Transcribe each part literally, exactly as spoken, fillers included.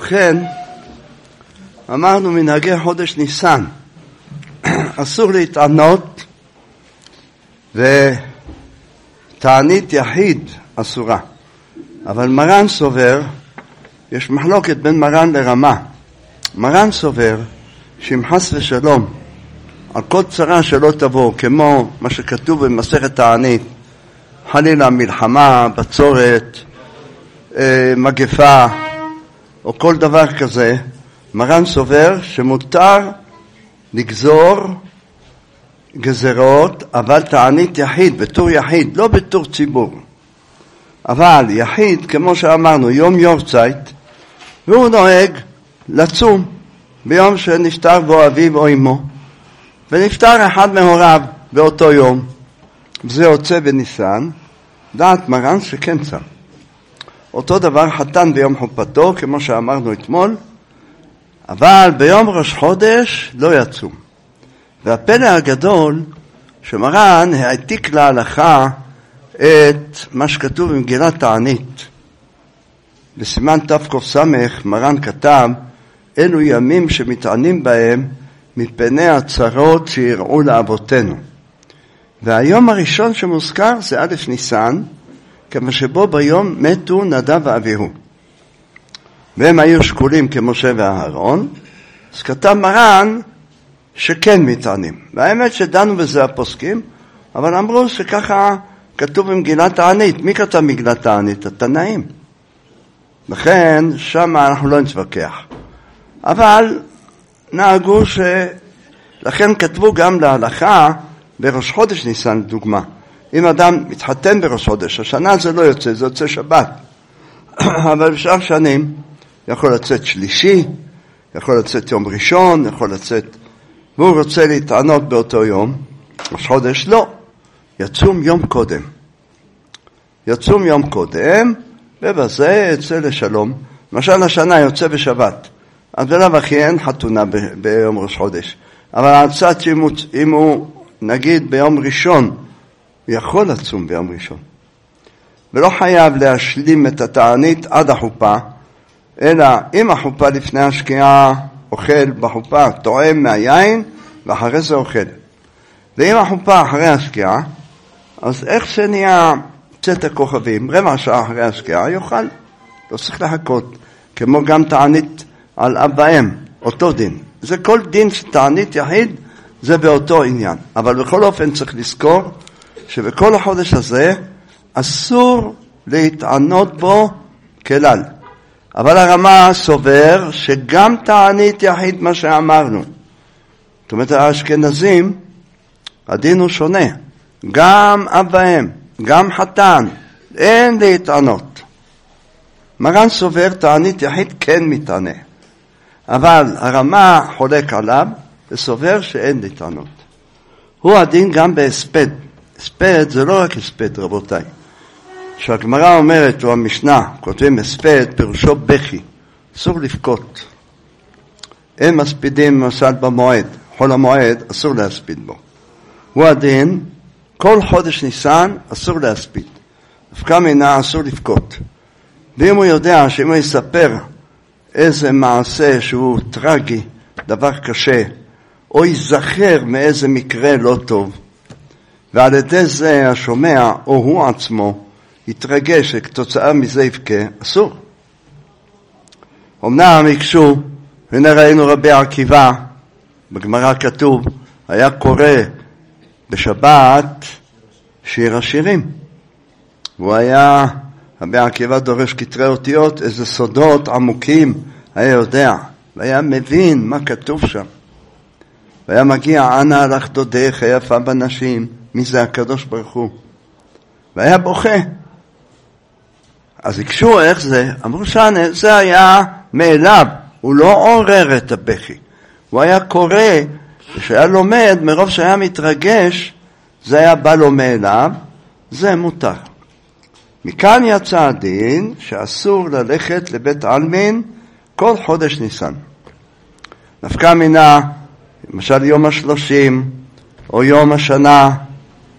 ובכן, אמרנו מנהגי חודש ניסן, אסור להתענות, ותענית יחיד אסורה. אבל מרן סובר, יש מחלוקת בין מרן לרמה. מרן סובר שאם חס ושלום, על כל צרה שלא תבוא, כמו מה שכתוב במסכת תענית, חלילה מלחמה, בצורת, מגפה, או כל דבר כזה, מרן סובר שמותר לגזור גזרות, אבל תענית יחיד, בתור יחיד, לא בתור ציבור. אבל יחיד, כמו שאמרנו, יום יורצייט, והוא נוהג לצום ביום שנפטר בו אביו או אמו, ונפטר אחד מהוריו באותו יום, וזה יוצא בניסן, דעת מרן שכן צם. אותו דבר חתן ביום חופתו, כמו שאמרנו אתמול, אבל ביום ראש חודש לא יצום. והפלא הגדול שמרן העתיק להלכה את מה שכתוב במגילת תענית. בסימן תק"ס מרן כתב, אלו ימים שמתענים בהם מפני הצרות שיראו לאבותינו. והיום הראשון שמוזכר זה א' ניסן, כמה שבו ביום מתו נדב ואביהו. והם היו שקולים כמשה ואהרון, אז כתב מרן שכן מתענים. והאמת שדנו בזה הפוסקים, אבל אמרו שככה כתוב במגילת תענית. מי כתב מגילת תענית? התנאים. לכן שם אנחנו לא נתווכח. אבל נהגו ש... לכן כתבו גם להלכה בראש חודש ניסן, דוגמה. אם אדם מתחתן בראש חודש, השנה זה לא יוצא, זה יוצא שבת. אבל בשאר שנים יכול לצאת שלישי, יכול לצאת יום ראשון, יכול לצאת... והוא רוצה להתענות באותו יום, ראש חודש לא. יצום יום קודם. יצום יום קודם, ובזה יצא לשלום. למשל השנה יוצא בשבת. אז בלב הכי אין חתונה ב- ביום ראש חודש. אבל הצד שאם הוא, נגיד ביום ראשון, יכול לצום ביום ראשון. ולא חייב להשלים את התענית עד החופה, אלא אם החופה לפני השקיעה אוכל בחופה, טועם מהיין, ואחרי זה אוכל. ואם החופה אחרי השקיעה, אז איך שנהיה צאת הכוכבים, רבע שעה אחרי השקיעה, יאכל. לא צריך לחכות. כמו גם תענית על אב ואם, אותו דין. זה כל דין שתענית יחיד, זה באותו עניין. אבל בכל אופן צריך לזכור, שבכל החודש הזה, אסור להתענות בו כלל. אבל הרמה סובר, שגם תענית יחיד מה שאמרנו. זאת אומרת, האשכנזים, הדין הוא שונה. גם אב ואם, גם חתן, אין להתענות. מרן סובר, תענית יחיד כן מתענה. אבל הרמה חולק עליו, וסובר שאין להתענות. הוא הדין גם בהספד. הספד זה לא רק הספד, רבותיי. כשהגמרא אומרת, או המשנה, כותבים הספד, פירושו בכי. אסור לבכות. אין מספידים למשל במועד. חול המועד, אסור להספיד בו. הוא הדין, כל חודש ניסן, אסור להספיד. דווקא מינה, אסור לבכות. ואם הוא יודע שאם הוא יספר איזה מעשה שהוא טרגי, דבר קשה, או ייזכר מאיזה מקרה לא טוב, ועל ידי זה השומע, או הוא עצמו, יתרגש שכתוצאה מזה יבכה, אסור. אמנם יקשו, הנה ראינו רבי עקיבא, בגמרא כתוב, היה קורא בשבת שיר השירים. הוא היה, רבי עקיבא דורש כתרי אותיות, איזה סודות עמוקים, היה יודע, והיה מבין מה כתוב שם. והיה מגיע, אנה הלך דודך, היפה בנשים, מי זה הקדוש ברוך הוא. והיה בוכה. אז הקשו איך זה, אמרו שנה, זה היה מאליו, הוא לא עורר את הבכי. הוא היה קורא, כשהיה לומד, מרוב שהיה מתרגש, זה היה בא לו מאליו, זה מותר. מכאן יצא הדין שאסור ללכת לבית עלמין כל חודש ניסן. נפקא מינה, למשל יום השלושים, או יום השנה,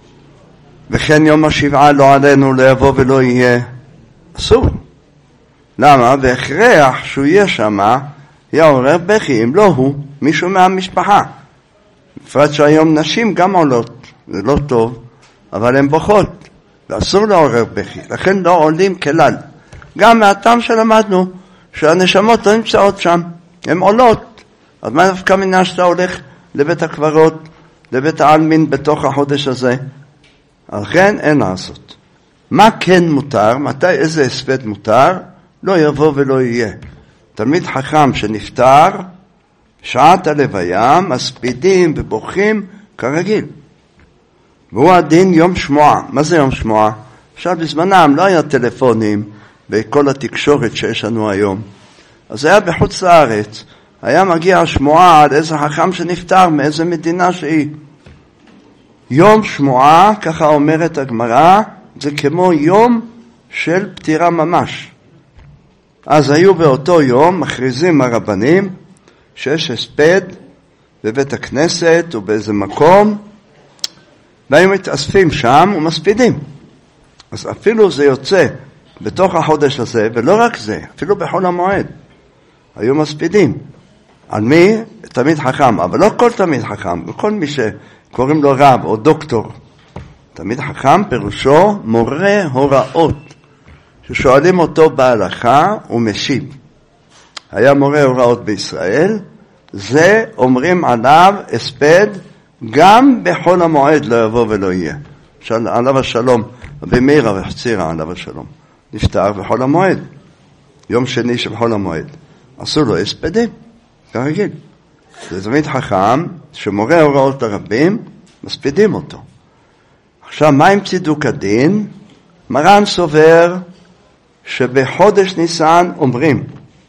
וכן יום השבעה לא עלינו, לא יבוא ולא יהיה. אסור. למה? והכרח שהוא יהיה שמה, יעורר בכי, אם לא הוא, מישהו מהמשפחה. בפרט שהיום נשים גם עולות, זה לא טוב, אבל הן בוכות, ואסור לעורר בכי, לכן לא עולים כלל. גם מהטעם שלמדנו, שהנשמות לא נמצאות שם, הן עולות. אז מה דווקא מינה שאתה הולך לבית הקברות, לבית העלמין בתוך החודש הזה? לכן אין לעשות. מה כן מותר? מתי איזה הספד מותר? לא יבוא ולא יהיה. תלמיד חכם שנפטר, שעת הלוויה, מספידים ובוכים כרגיל. והוא הדין יום שמועה. מה זה יום שמועה? עכשיו בזמנם לא היה טלפונים וכל התקשורת שיש לנו היום. אז היה בחוץ לארץ, היה מגיע שמועה על איזה חכם שנפטר מאיזה מדינה שהיא. יום שמועה, ככה אומרת הגמרא, זה כמו יום של פטירה ממש. אז היו באותו יום, מכריזים הרבנים, שיש הספד בבית הכנסת או באיזה מקום, והיו מתאספים שם ומספידים. אז אפילו זה יוצא בתוך החודש הזה, ולא רק זה, אפילו בחול המועד, היו מספידים. על מי? תמיד חכם, אבל לא כל תמיד חכם, כל מי שקוראים לו רב או דוקטור. תמיד חכם פירושו מורה הוראות, ששואלים אותו בהלכה ומשיב. היה מורה הוראות בישראל, זה אומרים עליו הספד, גם בחול המועד לא יבוא ולא יהיה. של, עליו השלום, במאיר וחצירה עליו השלום, נפטר בחול המועד, יום שני של חול המועד. עשו לו הספדים, כרגיל. זה תמיד חכם, שמורה הוראות לרבים, מספידים אותו. עכשיו, מה עם צידוק הדין? מרן סובר שבחודש ניסן אומרים,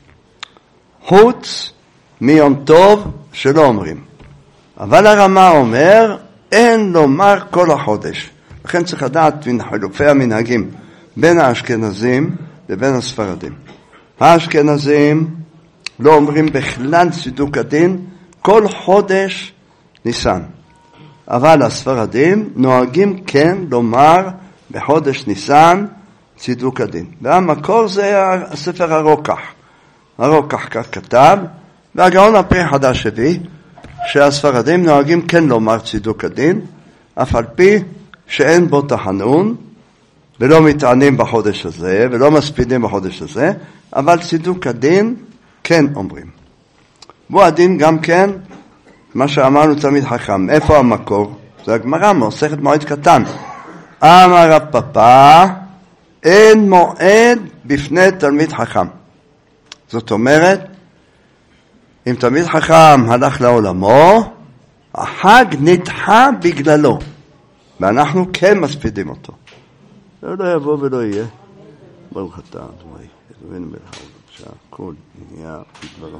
חוץ מיום טוב שלא אומרים. אבל הרמה אומר, אין לומר כל החודש. לכן צריך לדעת בין חילופי המנהגים בין האשכנזים לבין הספרדים. האשכנזים לא אומרים בכלל צידוק הדין כל חודש ניסן. אבל הספרדים נוהגים כן לומר בחודש ניסן צידוק הדין. והמקור זה הספר הרוקח. הרוקח כך כתב, והגאון הפרי חדש הביא, שהספרדים נוהגים כן לומר צידוק הדין, אף על פי שאין בו תחנון, ולא מתענים בחודש הזה, ולא מספידים בחודש הזה, אבל צידוק הדין כן אומרים. בו הדין גם כן, מה שאמרנו תמיד חכם. איפה המקור? זה הגמרא, מסכת מועד קטן. אמר רב פפא, אין מועד בפני תלמיד חכם. זאת אומרת, אם תלמיד חכם הלך לעולמו, החג נדחה בגללו, ואנחנו כן מספידים אותו. זה לא יבוא ולא יהיה. ברוך אתה, אדוני, אדוני מלך, שהכל נהיה בדברו.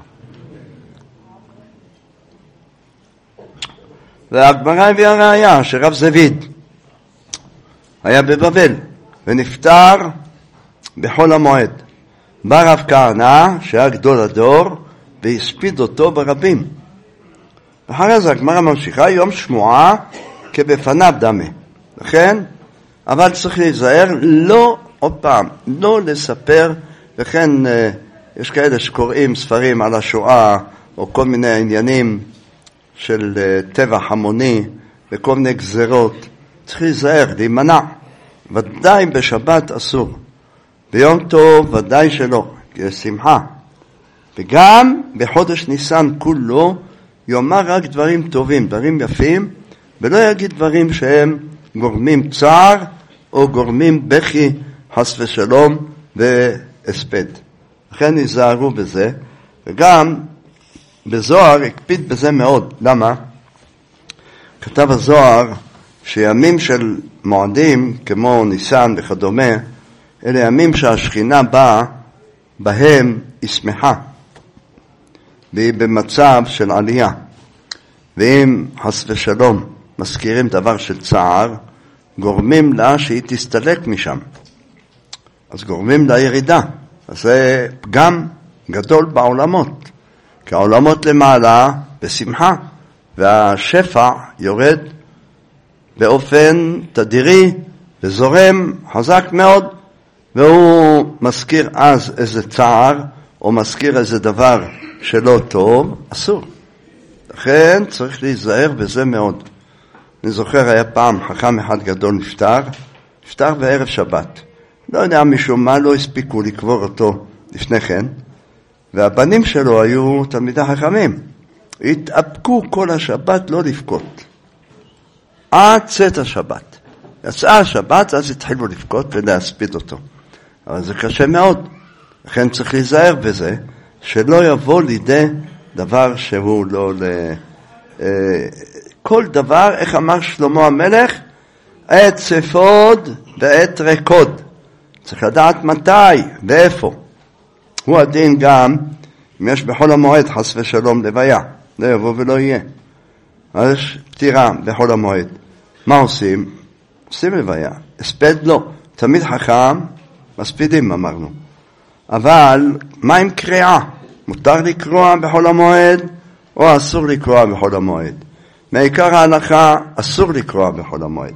והגמרא הביאה ראיה שרב זביד היה בבבל ונפטר בחול המועד. בא רב כהנא שהיה גדול הדור והספיד אותו ברבים. ואחרי זה הגמרא ממשיכה, יום שמועה כבפניו דמה. לכן, אבל צריך להיזהר, לא עוד פעם, לא לספר, וכן יש כאלה שקוראים ספרים על השואה או כל מיני עניינים של טבח המוני וכל מיני גזרות. צריך להיזהר, להימנע. ודאי בשבת אסור. ביום טוב ודאי שלא, כי יש שמחה. וגם בחודש ניסן כולו יאמר רק דברים טובים, דברים יפים, ולא יגיד דברים שהם גורמים צער או גורמים בכי, חס ושלום והספד. לכן ייזהרו בזה, וגם בזוהר הקפיד בזה מאוד. למה? כתב הזוהר שימים של מועדים כמו ניסן וכדומה, אלה ימים שהשכינה באה בהם היא שמחה, והיא במצב של עלייה. ואם חס ושלום מזכירים דבר של צער, גורמים לה שהיא תסתלק משם, אז גורמים לה ירידה. אז זה פגם גדול בעולמות, כי העולמות למעלה בשמחה, והשפע יורד באופן תדירי וזורם חזק מאוד, והוא מזכיר אז איזה צער, או מזכיר איזה דבר שלא טוב, אסור. לכן צריך להיזהר בזה מאוד. אני זוכר, היה פעם חכם אחד גדול נפטר, נפטר בערב שבת. לא יודע משום מה לא הספיקו לקבור אותו לפני כן, והבנים שלו היו תלמידי חכמים. התאפקו כל השבת לא לבכות. עד צאת השבת. יצאה השבת, אז התחילו לבכות ולהספיד אותו. אבל זה קשה מאוד. לכן צריך להיזהר בזה, שלא יבוא לידי דבר שהוא לא... ל... כל דבר, איך אמר שלמה המלך, עת ספוד ועת רקוד. צריך לדעת מתי ואיפה. הוא הדין גם, אם יש בחול המועד חס ושלום לוויה, לא יבוא ולא יהיה. אז יש פטירה בחול המועד. מה עושים? עושים לוויה. הספד לא. תמיד חכם, מספידים אמרנו. אבל מה עם קריאה? מותר לקרוא בחול המועד או אסור לקרוא בחול המועד? מעיקר ההלכה אסור לקרוא בחול המועד.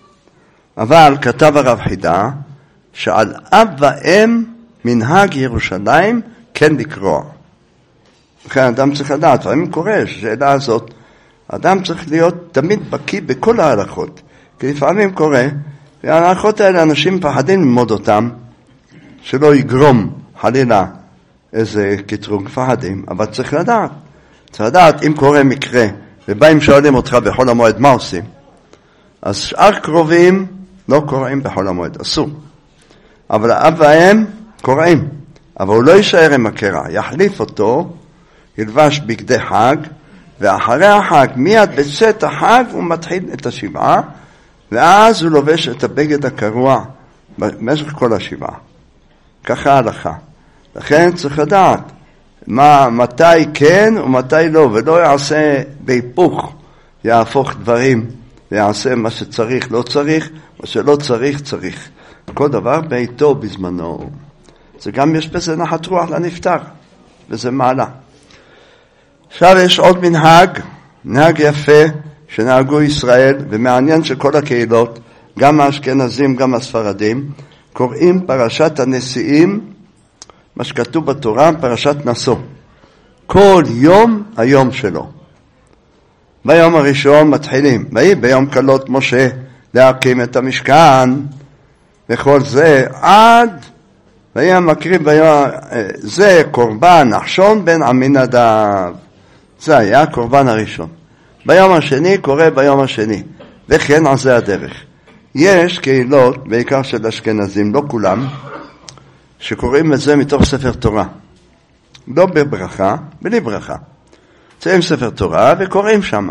אבל כתב הרב חידה שעל אב ואם מנהג ירושלים כן לקרוא. לכן אדם צריך לדעת, ואם קורה השאלה הזאת, אדם צריך להיות תמיד בקיא בכל ההלכות. כי לפעמים קורה, וההלכות האלה אנשים פחדים ללמוד אותם, שלא יגרום חלילה איזה קטרוג, פחדים, אבל צריך לדעת. צריך לדעת, אם קורה מקרה, ובאים שואלים אותך בחול המועד, מה עושים? אז שאר קרובים לא קוראים בחול המועד, אסור. אבל האב והאם קוראים, אבל הוא לא יישאר עם הקרע, יחליף אותו, ילבש בגדי חג, ואחרי החג, מיד בצאת החג, הוא מתחיל את השבעה, ואז הוא לובש את הבגד הקרוע במשך כל השבעה. ככה ההלכה. לכן צריך לדעת מה, מתי כן ומתי לא, ולא יעשה בהיפוך, יהפוך דברים, ויעשה מה שצריך לא צריך, מה שלא צריך צריך. כל דבר בעיתו בזמנו. זה גם יש בזה נחת רוח לנפטר, וזה מעלה. עכשיו יש עוד מנהג, מנהג יפה שנהגו ישראל, ומעניין שכל הקהילות, גם האשכנזים, גם הספרדים, קוראים פרשת הנשיאים, מה שכתוב בתורה, פרשת נשוא. כל יום היום שלו. ביום הראשון מתחילים, ויהי ביום כלות משה להקים את המשכן, וכל זה עד, והיה מקריב ביום, זה קורבן נחשון בן עמינדב. זה היה הקורבן הראשון. ביום השני קורה ביום השני, וכן על זה הדרך. יש קהילות, בעיקר של אשכנזים, לא כולם, שקוראים את זה מתוך ספר תורה. לא בברכה, בלי ברכה. זה עם ספר תורה וקוראים שם.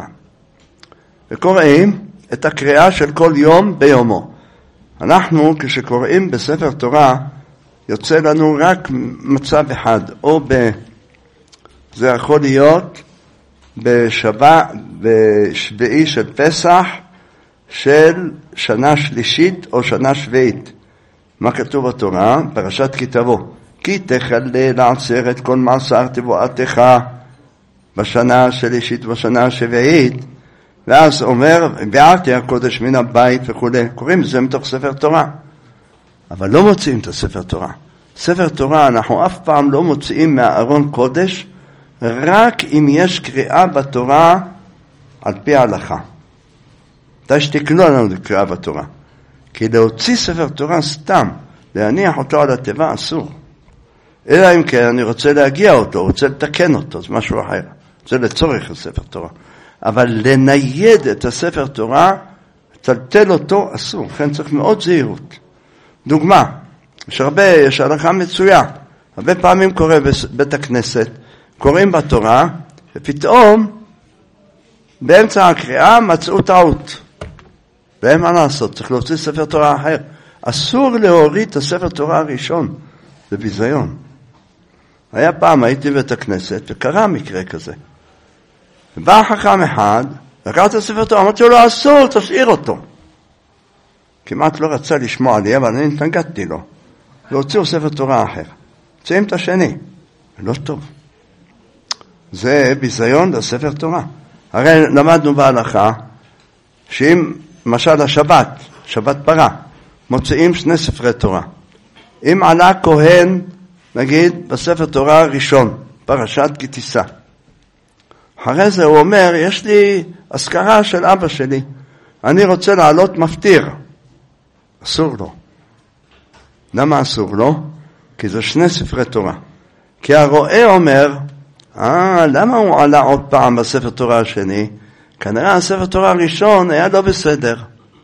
וקוראים את הקריאה של כל יום ביומו. אנחנו כשקוראים בספר תורה, יוצא לנו רק מצב אחד, או ב... זה יכול להיות בשבע, בשביעי של פסח, של שנה שלישית או שנה שביעית. מה כתוב בתורה? פרשת כי תבוא. כי תחלל עצרת כל מעשר תבואתך בשנה השלישית ובשנה השביעית. ואז אומר, ביארתי הקודש מן הבית וכו'. קוראים זה מתוך ספר תורה. אבל לא מוצאים את הספר תורה. ספר תורה אנחנו אף פעם לא מוצאים מהארון קודש, רק אם יש קריאה בתורה על פי ההלכה. תשתכנו לנו לקריאה בתורה. כי להוציא ספר תורה סתם, להניח אותו על הטבע אסור. אלא אם כן אני רוצה להגיע אותו, רוצה לתקן אותו, זה משהו אחר. זה לצורך הספר תורה. אבל לנייד את הספר תורה, לטלטל אותו אסור. לכן צריך מאוד זהירות. דוגמה, יש הרבה, יש הלכה מצויה. הרבה פעמים קורה בבית הכנסת, קוראים בתורה, ופתאום באמצע הקריאה מצאו טעות. ואין מה לעשות, צריך להוציא ספר תורה אחר. אסור להוריד את הספר תורה הראשון, זה ביזיון. היה פעם, הייתי בבית הכנסת, וקרה מקרה כזה. ובא חכם אחד, לקח את הספר תורה, אמרתי לו, לא אסור, תשאיר אותו. כמעט לא רצה לשמוע לי, אבל אני התנגדתי לו. והוציאו ספר תורה אחר. הוציאים את השני. לא טוב. זה ביזיון לספר תורה. הרי למדנו בהלכה, שאם, למשל השבת, שבת פרה, מוציאים שני ספרי תורה. אם עלה כהן, נגיד, בספר תורה הראשון, פרשת כי תישא. אחרי זה הוא אומר, יש לי אזכרה של אבא שלי, אני רוצה לעלות מפטיר. אסור לו. למה אסור לו? כי זה שני ספרי תורה. כי הרואה אומר, אה, למה הוא עלה עוד פעם בספר תורה השני? כנראה הספר תורה הראשון היה לא בסדר.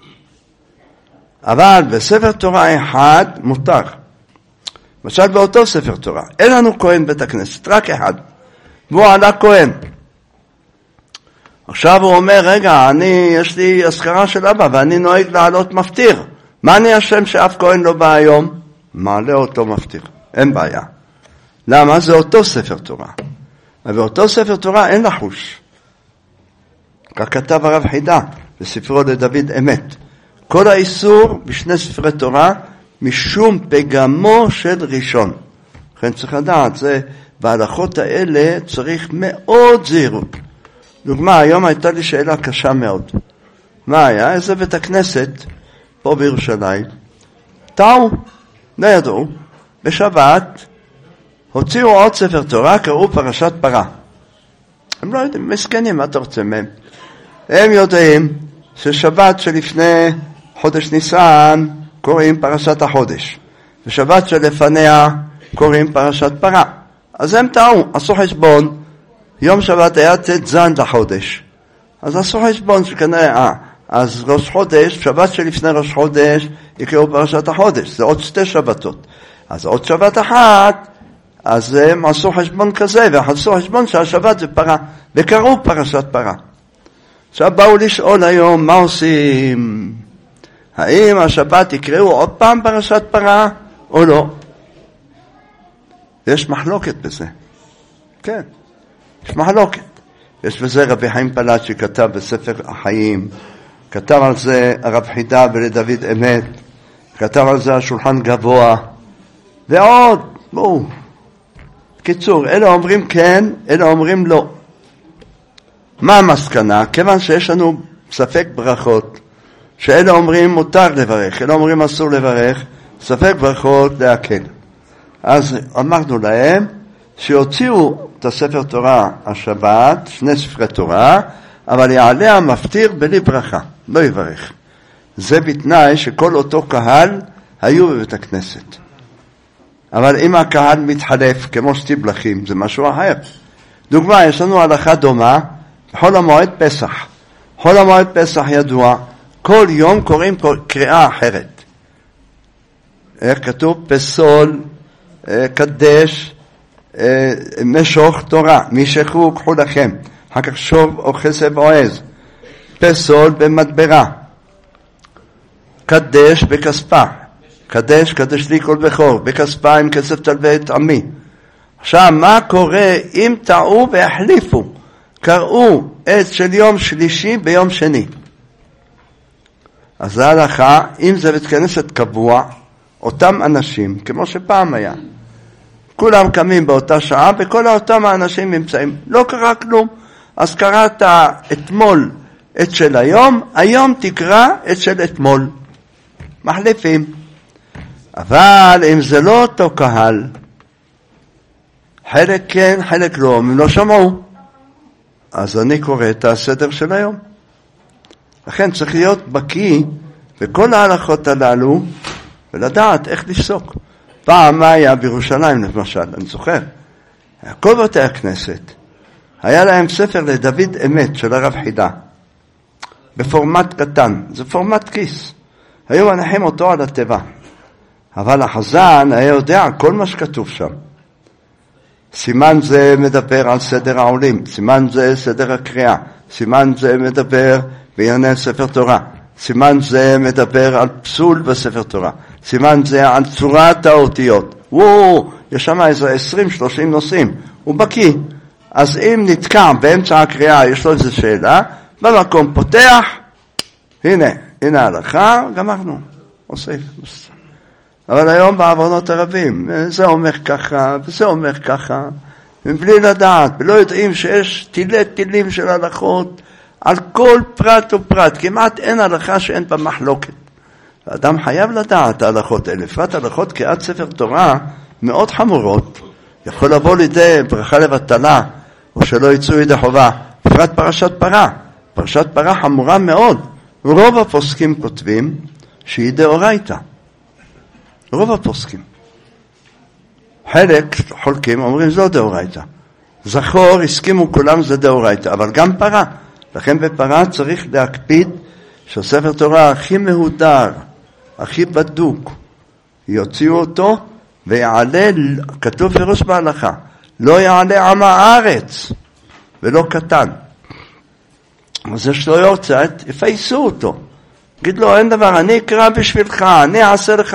אבל בספר תורה אחד מותר. למשל באותו ספר תורה, אין לנו כהן בית הכנסת, רק אחד. והוא עלה כהן. עכשיו הוא אומר, רגע, אני, יש לי אזכרה של אבא, ואני נוהג לעלות מפטיר. מה אני אשם שאף כהן לא בא היום? מעלה אותו מפטיר. אין בעיה. למה? זה אותו ספר תורה. ובאותו ספר תורה אין לחוש. כך כתב הרב חידה, בספרו לדוד אמת. כל האיסור בשני ספרי תורה, משום פגמו של ראשון. לכן צריך לדעת, זה, בהלכות האלה צריך מאוד זהירות. דוגמה, היום הייתה לי שאלה קשה מאוד. מה היה? איזה בית הכנסת, פה בירושלים, טעו, לא ידעו, בשבת, הוציאו עוד ספר תורה, קראו פרשת פרה. הם לא יודעים, מסכנים, מה אתה רוצה מהם? הם יודעים ששבת שלפני חודש ניסן, קוראים פרשת החודש. ושבת שלפניה, קוראים פרשת פרה. אז הם טעו, עשו חשבון, יום שבת היה צאת זן לחודש. אז עשו חשבון שכנראה, אה, אז ראש חודש, שבת שלפני ראש חודש, יקראו פרשת החודש. זה עוד שתי שבתות. אז עוד שבת אחת, אז הם עשו חשבון כזה, ועשו חשבון שהשבת זה פרה, וקראו פרשת פרה. עכשיו באו לשאול היום, מה עושים? האם השבת יקראו עוד פעם פרשת פרה, או לא? יש מחלוקת בזה. כן, יש מחלוקת. יש בזה רבי חיים פלט שכתב בספר החיים, כתב על זה הרב חידה ולדוד אמת, כתב על זה השולחן גבוה, ועוד, בואו. קיצור, אלה אומרים כן, אלה אומרים לא. מה המסקנה? כיוון שיש לנו ספק ברכות, שאלה אומרים מותר לברך, אלה אומרים אסור לברך, ספק ברכות להקל. אז אמרנו להם שיוציאו את הספר תורה השבת, שני ספרי תורה, אבל יעלה המפטיר בלי ברכה, לא יברך. זה בתנאי שכל אותו קהל היו בבית הכנסת. אבל אם הקהל מתחלף כמו שתיבלחים, זה משהו אחר. דוגמה, יש לנו הלכה דומה, חול המועד פסח. חול המועד פסח ידוע, כל יום קוראים קריאה אחרת. איך כתוב? פסול, קדש, משוך תורה, משכו קחו לכם, אחר כך שוב או חסב או עז. פסול במדברה, קדש בכספה, קדש, קדש לי כל בכור, בכספה עם כסף תלווה את עמי. עכשיו, מה קורה אם טעו והחליפו? קראו את של יום שלישי ביום שני. אז זה הלכה, אם זה בית כנסת קבוע, אותם אנשים, כמו שפעם היה, כולם קמים באותה שעה, וכל אותם האנשים נמצאים. לא קרה כלום. אז קראת אתמול את של היום, היום תקרא את של אתמול. מחליפים. אבל אם זה לא אותו קהל, חלק כן, חלק לא, הם לא שמעו. אז אני קורא את הסדר של היום. לכן צריך להיות בקיא בכל ההלכות הללו, ולדעת איך לפסוק. פעם מה היה בירושלים למשל, אני זוכר, כל בתי הכנסת, היה להם ספר לדוד אמת של הרב חידה, בפורמט קטן, זה פורמט כיס, היו מנחים אותו על הטבע, אבל החזן היה יודע כל מה שכתוב שם. סימן זה מדבר על סדר העולים, סימן זה סדר הקריאה, סימן זה מדבר בענייני ספר תורה, סימן זה מדבר על פסול בספר תורה, סימן זה על צורת האותיות. וואו, יש שם איזה עשרים שלושים נושאים, הוא בקיא. אז אם נתקע באמצע הקריאה, יש לו איזו שאלה, במקום פותח, הנה, הנה ההלכה, גמרנו, אוסיף. אבל היום בעוונות הרבים, זה אומר ככה, וזה אומר ככה, מבלי לדעת, ולא יודעים שיש תילי תילים של הלכות, על כל פרט ופרט, כמעט אין הלכה שאין בה מחלוקת. האדם חייב לדעת ההלכות האלה, בפרט הלכות קריאת ספר תורה מאוד חמורות, יכול לבוא לידי ברכה לבטלה, או שלא יצאו ידי חובה, בפרט פרשת פרה, פרשת פרה חמורה מאוד, רוב הפוסקים כותבים שהיא דאורייתא, רוב הפוסקים. חלק חולקים אומרים זו דאורייתא, זכור הסכימו כולם זה דאורייתא, אבל גם פרה, לכן בפרה צריך להקפיד שהספר תורה הכי מהודר, הכי בדוק, יוציאו אותו ויעלה, כתוב פירוש בהלכה, לא יעלה עם הארץ ולא קטן. אז יש לו יורצת, יפייסו אותו,גיד לו אין דבר, אני אקרא בשבילך, אני אעשה לך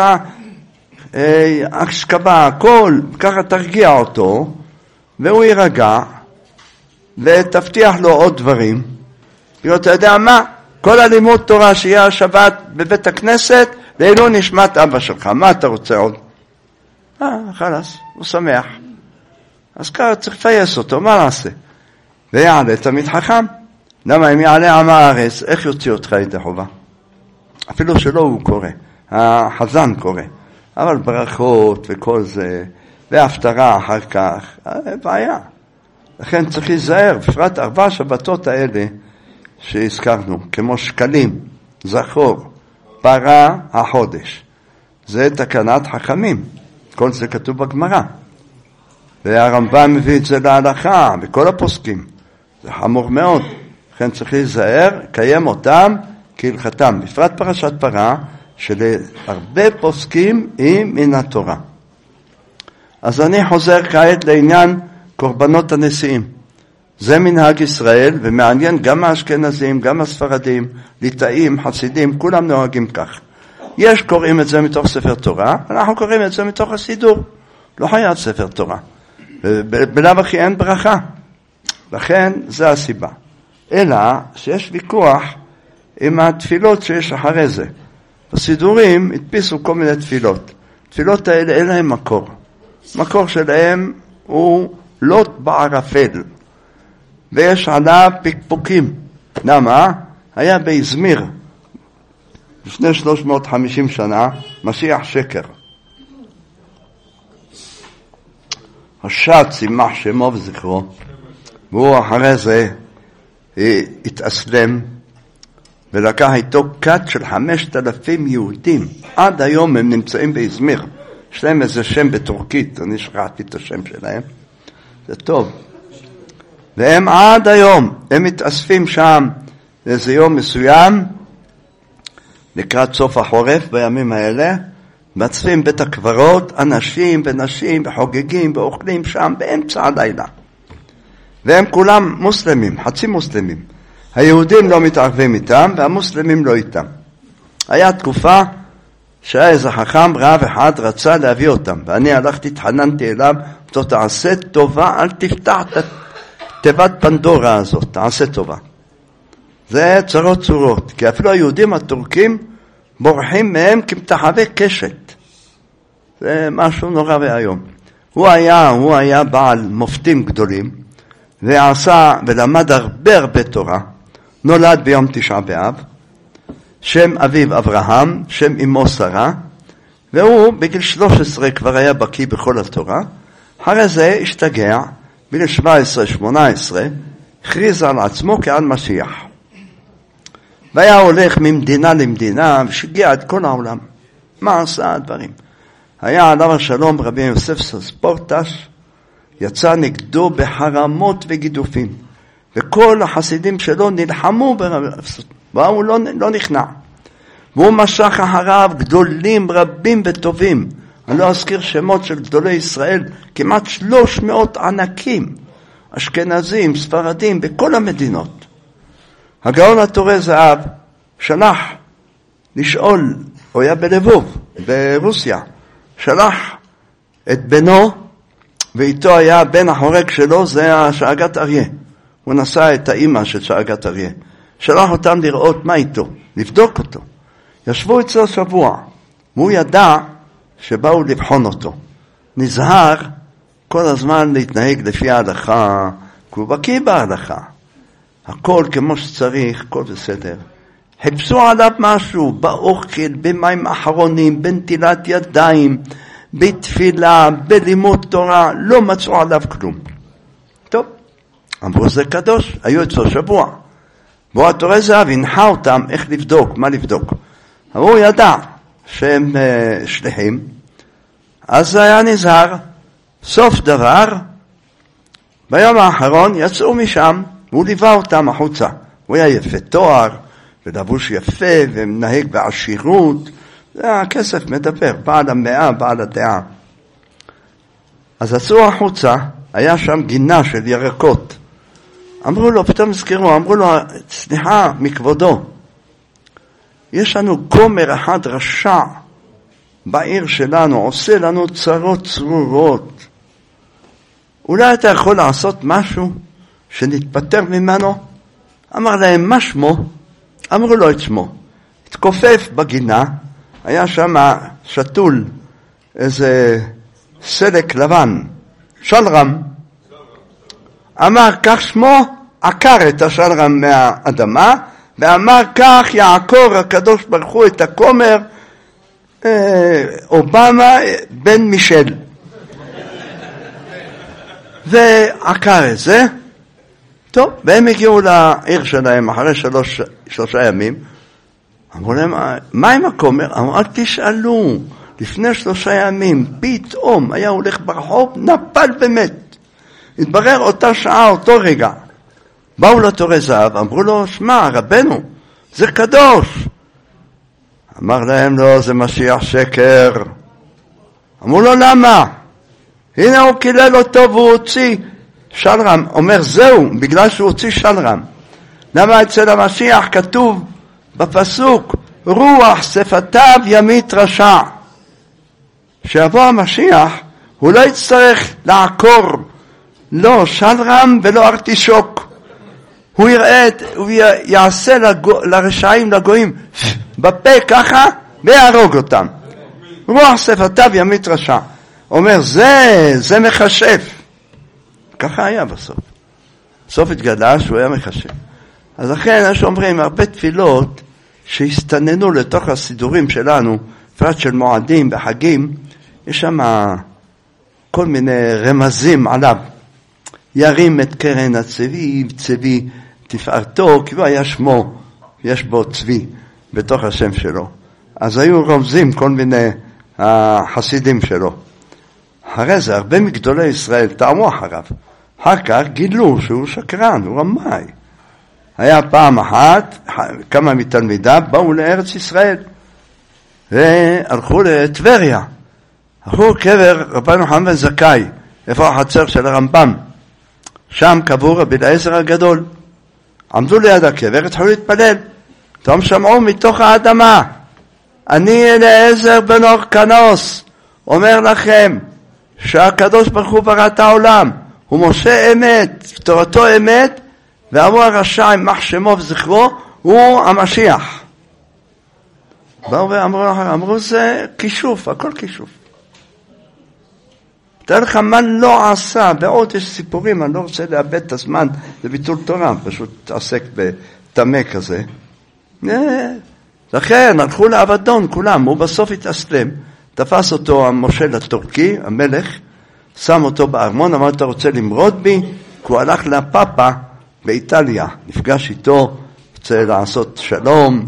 השכבה, הכל, ככה תרגיע אותו והוא יירגע ותבטיח לו עוד דברים. אתה יודע מה? כל הלימוד תורה שיהיה השבת בבית הכנסת, לעילוי נשמת אבא שלך, מה אתה רוצה עוד? אה, חלס, הוא שמח. אז ככה צריך לפייס אותו, מה נעשה? ויעלה תמיד חכם. למה אם יעלה עם הארץ, איך יוציא אותך ידי חובה? אפילו שלא הוא קורא, החזן קורא. אבל ברכות וכל זה, והפטרה אחר כך, בעיה. לכן צריך להיזהר, בפרט ארבע שבתות האלה שהזכרנו, כמו שקלים, זכור, פרה החודש. זה תקנת חכמים, כל זה כתוב בגמרא. והרמב"ם מביא את זה להלכה, בכל הפוסקים. זה חמור מאוד. לכן צריך להיזהר, קיים אותם כהלכתם. בפרט פרשת פרה, שלהרבה פוסקים היא מן התורה. אז אני חוזר כעת לעניין קורבנות הנשיאים. זה מנהג ישראל, ומעניין גם האשכנזים, גם הספרדים, ליטאים, חסידים, כולם נוהגים כך. יש קוראים את זה מתוך ספר תורה, אנחנו קוראים את זה מתוך הסידור. לא חייב ספר תורה. בלאו הכי אין ברכה. לכן זה הסיבה. אלא שיש ויכוח עם התפילות שיש אחרי זה. בסידורים הדפיסו כל מיני תפילות. תפילות האלה אין להם מקור. מקור שלהם הוא לוט בערפל. ויש עליו פקפוקים. למה? היה באזמיר, לפני שלוש מאות וחמישים שנה, משיח שקר. השד צימח שמו וזכרו, והוא אחרי זה התאסלם, ולקח איתו כת של חמשת אלפים יהודים. עד היום הם נמצאים באזמיר. יש להם איזה שם בטורקית, אני שכחתי את השם שלהם. זה טוב. והם עד היום, הם מתאספים שם לאיזה יום מסוים, לקראת סוף החורף בימים האלה, מצפים בית הקברות, אנשים ונשים וחוגגים ואוכלים שם באמצע הלילה. והם כולם מוסלמים, חצי מוסלמים. היהודים לא מתערבים איתם והמוסלמים לא איתם. היה תקופה שהיה איזה חכם רב אחד רצה להביא אותם, ואני הלכתי, התחננתי אליו, תעשה טובה, אל תפתח את תיבת פנדורה הזאת, תעשה טובה. זה צרות צורות, כי אפילו היהודים הטורקים בורחים מהם כמתחווה קשת. זה משהו נורא והיום. הוא היה, הוא היה בעל מופתים גדולים, ועשה ולמד הרבה הרבה תורה, נולד ביום תשעה באב, שם אביו אברהם, שם אמו שרה, והוא בגיל שלוש עשרה כבר היה בקיא בכל התורה, אחרי זה השתגע, בגיל שבע עשרה שמונה עשרה, הכריז על עצמו כעל משיח. והיה הולך ממדינה למדינה, ושיגע את כל העולם. מה עשה הדברים? היה עליו השלום רבי יוסף ספורטש, יצא נגדו בחרמות וגידופים, וכל החסידים שלו נלחמו ברבי יוסף, והוא לא, לא נכנע. והוא משך אחריו גדולים רבים וטובים, אני לא אזכיר שמות של גדולי ישראל, כמעט שלוש מאות ענקים, אשכנזים, ספרדים, בכל המדינות. הגאון התורה זהב שלח לשאול, הוא היה בלבוב, ברוסיה, שלח את בנו, ואיתו היה בן החורג שלו, זה השאגת אריה. הוא נשא את האמא של שאגת אריה. שלח אותם לראות מה איתו, לבדוק אותו. ישבו אצלו שבוע, והוא ידע שבאו לבחון אותו. נזהר כל הזמן להתנהג לפי ההלכה, כי הוא בקיא בהלכה. הכל כמו שצריך, הכל בסדר. חיפשו עליו משהו, באוכל, במים אחרונים, בנטילת ידיים, בתפילה, בלימוד תורה, לא מצאו עליו כלום. טוב, אמרו זה קדוש, היו אצלו שבוע. בוא התורה זהב, הנחה אותם איך לבדוק, מה לבדוק. הוא ידע שהם uh, שליחים, אז זה היה נזהר. סוף דבר, ביום האחרון יצאו משם, הוא ליווה אותם החוצה. הוא היה יפה תואר, ולבוש יפה, ומנהג בעשירות. זה הכסף מדבר, בעל המאה, בעל הדעה. אז יצאו החוצה, היה שם גינה של ירקות. אמרו לו, פתאום הזכירו, אמרו לו, סליחה מכבודו, יש לנו כומר אחד רשע בעיר שלנו, עושה לנו צרות צרורות. אולי אתה יכול לעשות משהו שנתפטר ממנו? אמר להם, מה שמו? אמרו לו את שמו. התכופף בגינה, היה שם שתול, איזה סלק לבן, שלרם. אמר, כך שמו, עקר את השלרם מהאדמה, ואמר כך יעקור הקדוש ברוך הוא את הכומר אה, אובמה בן מישל. ועקר את זה. טוב, והם הגיעו לעיר שלהם אחרי שלוש, שלושה ימים. אמרו להם, מה עם הכומר? אמרו, אל תשאלו. לפני שלושה ימים, פתאום היה הולך ברחוב, נפל ומת. התברר אותה שעה, אותו רגע. באו לתורה זהב, אמרו לו, שמע, רבנו, זה קדוש. אמר להם, לא, זה משיח שקר. אמרו לו, למה? הנה הוא קילל אותו והוא הוציא שלרם. אומר, זהו, בגלל שהוא הוציא שלרם. למה אצל המשיח כתוב בפסוק, רוח שפתיו ימית רשע. שיבוא המשיח, הוא לא יצטרך לעקור, לא שלרם ולא ארטישוק. הוא יראה, הוא יעשה לגו, לרשעים, לגויים, בפה ככה, ויהרוג אותם. רוח שפתיו ימית רשע. אומר, זה, זה מחשף. ככה היה בסוף. בסוף התגלה שהוא היה מחשף. אז לכן, יש אומרים, הרבה תפילות שהסתננו לתוך הסידורים שלנו, פרט של מועדים בחגים, יש שם כל מיני רמזים עליו. ירים את קרן הצבי, צבי תפארתו, כאילו היה שמו, יש בו צבי בתוך השם שלו. אז היו רומזים כל מיני החסידים שלו. אחרי זה הרבה מגדולי ישראל טעמו אחריו. אחר כך גילו שהוא שקרן, הוא רמאי. היה פעם אחת, כמה מתלמידיו באו לארץ ישראל, והלכו לטבריה. הלכו קבר רבנו חנן בן זכאי, איפה החצר של הרמב"ם. שם קבור רבי אליעזר הגדול. עמדו ליד הקבר, התחילו להתפלל. פתאום שמעו מתוך האדמה, אני אליעזר בן אורקנוס, אומר לכם שהקדוש ברוך הוא ברא את העולם, הוא משה אמת, תורתו אמת, ואמרו הרשע עם מחשמו וזכרו, הוא המשיח. באו ואמרו, אמרו זה כישוף, הכל כישוף. תראה לך מה לא עשה, ועוד יש סיפורים, אני לא רוצה לאבד את הזמן לביטול תורה, פשוט תעסק בתמה כזה. לכן הלכו לאבדון כולם, הוא בסוף התאסלם, תפס אותו המושל הטורקי, המלך, שם אותו בארמון, אמר, אתה רוצה למרוד בי? כי הוא הלך לפאפה באיטליה, נפגש איתו, רוצה לעשות שלום,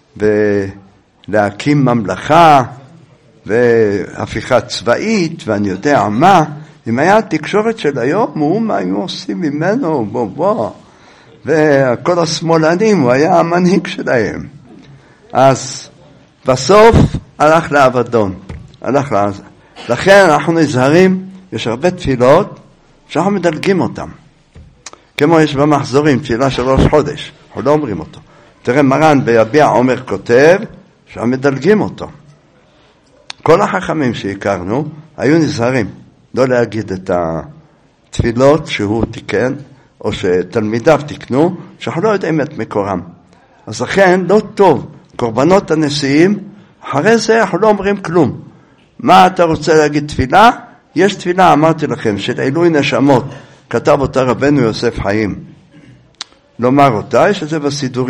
ולהקים ממלכה, והפיכה צבאית, ואני יודע מה, אם היה התקשורת של היום, הוא מה היו עושים ממנו, בוא בוא, וכל השמאלנים, הוא היה המנהיג שלהם. אז בסוף הלך לאבדון, הלך לעזה. לכן אנחנו נזהרים, יש הרבה תפילות שאנחנו מדלגים אותם. כמו יש במחזורים, תפילה של ראש חודש, אנחנו לא אומרים אותו. תראה מרן ביביע עומר כותב, שאנחנו מדלגים אותו. כל החכמים שהכרנו היו נזהרים, לא להגיד את התפילות שהוא תיקן, או שתלמידיו תיקנו, שאנחנו לא יודעים את מקורם. אז לכן לא טוב, קורבנות הנשיאים, אחרי זה אנחנו לא אומרים כלום. מה אתה רוצה להגיד תפילה? יש תפילה, אמרתי לכם, של עילוי נשמות, כתב אותה רבנו יוסף חיים. לומר אותה, יש את זה בסידורים.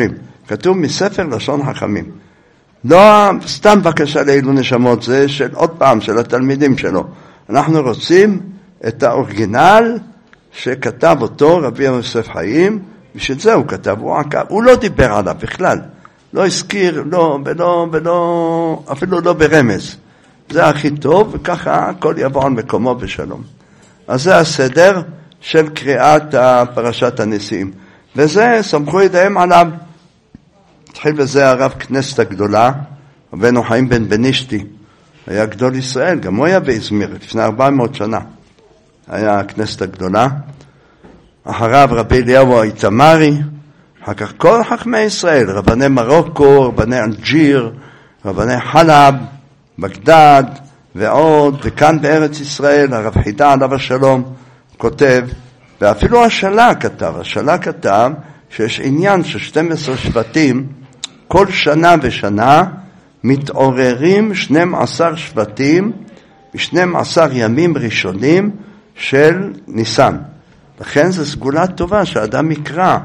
כתוב מספר לשון חכמים. לא סתם בקשה לאלו נשמות, זה של עוד פעם, של התלמידים שלו. אנחנו רוצים את האורגינל שכתב אותו רבי יוסף חיים, בשביל זה הוא כתב, הוא עקב, הוא לא דיבר עליו בכלל. לא הזכיר, לא, ולא, ולא, אפילו לא ברמז. זה הכי טוב, וככה הכל יבוא על מקומו בשלום. אז זה הסדר של קריאת פרשת הנשיאים. וזה, סמכו ידיהם עליו. התחיל בזה הרב כנסת הגדולה, רבנו חיים בן בנישתי, היה גדול ישראל, גם הוא היה באזמיר, לפני ארבע מאות שנה. היה הכנסת הגדולה. אחריו רבי אליהו האיתמרי, אחר כך כל חכמי ישראל, רבני מרוקו, רבני אלג'יר, רבני חלב, בגדד ועוד, וכאן בארץ ישראל, הרב חידה עליו השלום, כותב, ואפילו השלה כתב, השלה כתב שיש עניין של שנים עשר שבטים, כל שנה ושנה מתעוררים שנים עשר שבטים, ב-שנים עשר ימים ראשונים של ניסן. לכן זו סגולה טובה שהאדם יקרא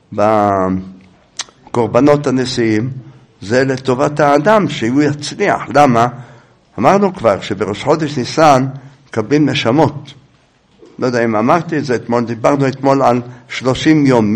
בקורבנות הנשיאים, זה לטובת האדם שהוא יצליח. למה? אמרנו כבר שבראש חודש ניסן מקבלים נשמות. לא יודע אם אמרתי את זה אתמול, דיברנו אתמול על שלושים יום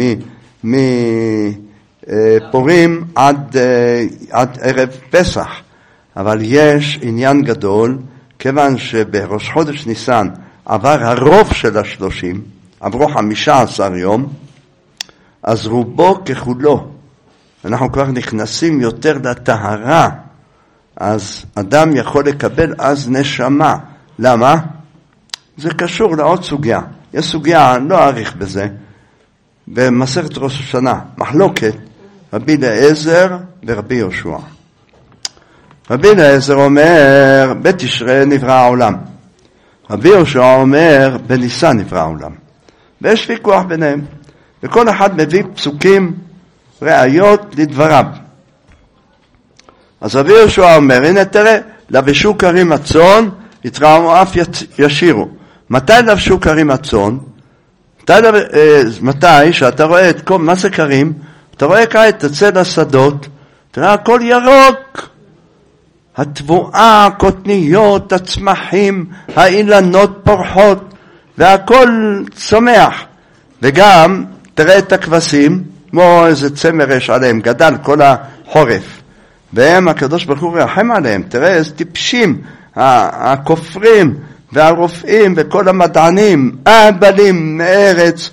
מפורים עד, עד ערב פסח. אבל יש עניין גדול, כיוון שבראש חודש ניסן עבר הרוב של השלושים, עברו חמישה עשר יום, אז רובו ככולו, אנחנו כבר נכנסים יותר לטהרה, אז אדם יכול לקבל אז נשמה. למה? זה קשור לעוד סוגיה. יש סוגיה, לא אאריך בזה, במסכת ראש השנה, מחלוקת, רבי אליעזר ורבי יהושע. רבי אליעזר אומר, בתשרי נברא העולם. רבי יהושע אומר, בניסן נברא העולם. ויש ויכוח ביניהם, וכל אחד מביא פסוקים, ראיות לדבריו. אז רבי יהושע אומר, הנה תראה, לבשו כרים הצאן, יתרעמו אף ישירו. מתי לבשו כרים הצאן? מתי, מתי שאתה רואה את כל, מה זה כרים? אתה רואה כעת, תצא לשדות, תראה הכל ירוק. התבואה, הקוטניות, הצמחים, האילנות פורחות, והכל צומח. וגם, תראה את הכבשים, כמו איזה צמר יש עליהם, גדל כל החורף. והם, הקדוש ברוך הוא רחם עליהם, תראה איזה טיפשים, הכופרים והרופאים וכל המדענים, האבלים מארץ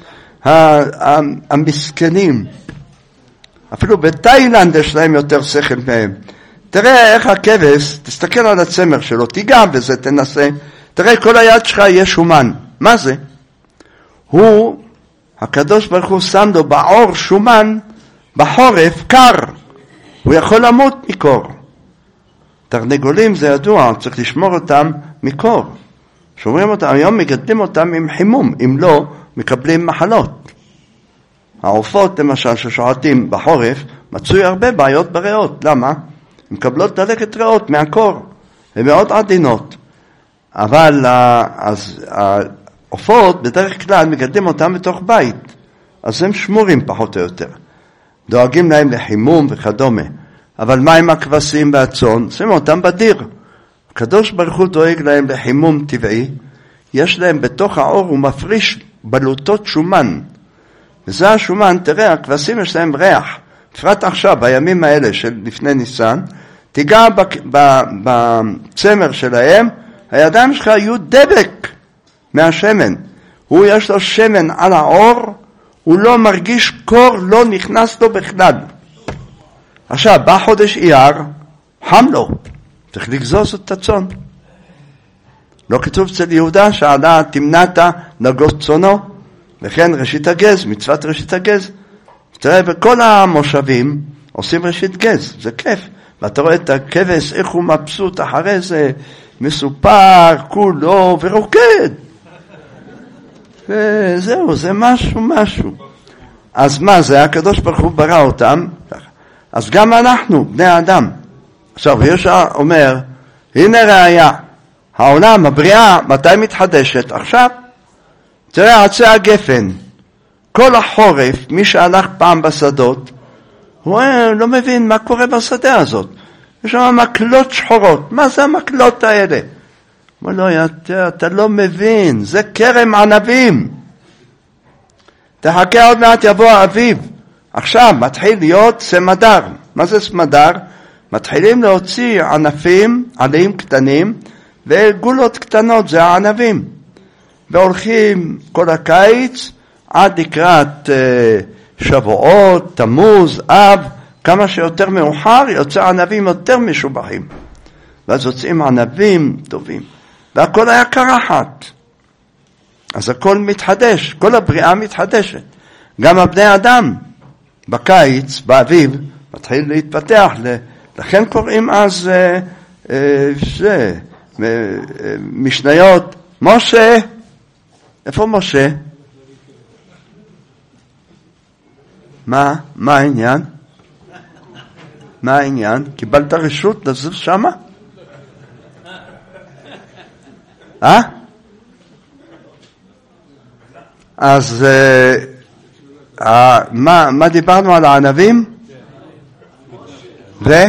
המסכנים. אפילו בתאילנד יש להם יותר שכל מהם. תראה איך הכבש, תסתכל על הצמר שלו, תיגע בזה, תנסה, תראה כל היד שלך יש שומן. מה זה? הוא, הקדוש ברוך הוא שם לו בעור שומן, בחורף קר, הוא יכול למות מקור. תרנגולים זה ידוע, צריך לשמור אותם מקור. שומרים אותם, היום מגדלים אותם עם חימום, אם לא, מקבלים מחלות. העופות למשל ששועטים בחורף, מצוי הרבה בעיות בריאות. למה? הן מקבלות דלקת ריאות מהקור, הן מאוד עדינות. אבל אז העופות בדרך כלל מגדלים אותם בתוך בית, אז הם שמורים פחות או יותר. דואגים להם לחימום וכדומה. אבל מה עם הכבשים והצאן? שימו אותם בדיר. הקדוש ברוך הוא דואג להם לחימום טבעי, יש להם בתוך האור, הוא מפריש בלוטות שומן. וזה השומן, תראה, הכבשים יש להם ריח. בפרט עכשיו, בימים האלה של לפני ניסן, תיגע בצמר שלהם, הידיים שלך יהיו דבק מהשמן. הוא יש לו שמן על האור, הוא לא מרגיש קור, לא נכנס לו בכלל. עכשיו, בא חודש אייר, חם לו, צריך לגזוז את הצאן. לא כתוב אצל יהודה שעלה תמנעת נגוס צאנו, וכן ראשית הגז, מצוות ראשית הגז. תראה, בכל המושבים עושים ראשית גז, זה כיף. ואתה רואה את הכבש, איך הוא מבסוט אחרי זה, מסופר, כולו, ורוקד. וזהו, זה משהו, משהו. אז מה זה? הקדוש ברוך הוא ברא אותם. אז גם אנחנו, בני האדם. עכשיו, ישוע אומר, הנה ראיה, העולם, הבריאה, מתי מתחדשת? עכשיו, תראה, עצי הגפן, כל החורף, מי שהלך פעם בשדות, הוא לא מבין מה קורה בשדה הזאת. יש שם מקלות שחורות. מה זה המקלות האלה? הוא אומר לו, אתה, אתה לא מבין, זה כרם ענבים. תחכה עוד מעט יבוא האביב. עכשיו מתחיל להיות סמדר. מה זה סמדר? מתחילים להוציא ענפים, עלים קטנים, וגולות קטנות, זה הענבים. והולכים כל הקיץ עד לקראת אה, שבועות, תמוז, אב, כמה שיותר מאוחר יוצא ענבים יותר משובחים. ואז יוצאים ענבים טובים. והכל היה קרחת. אז הכל מתחדש, כל הבריאה מתחדשת. גם הבני אדם בקיץ, באביב, מתחיל להתפתח. לכן קוראים אז אה, אה, זה, אה, משניות. משה, איפה משה? מה? מה העניין? מה העניין? קיבלת רשות לזוז שמה? אה? אז אה, מה, מה דיברנו על הענבים? ו?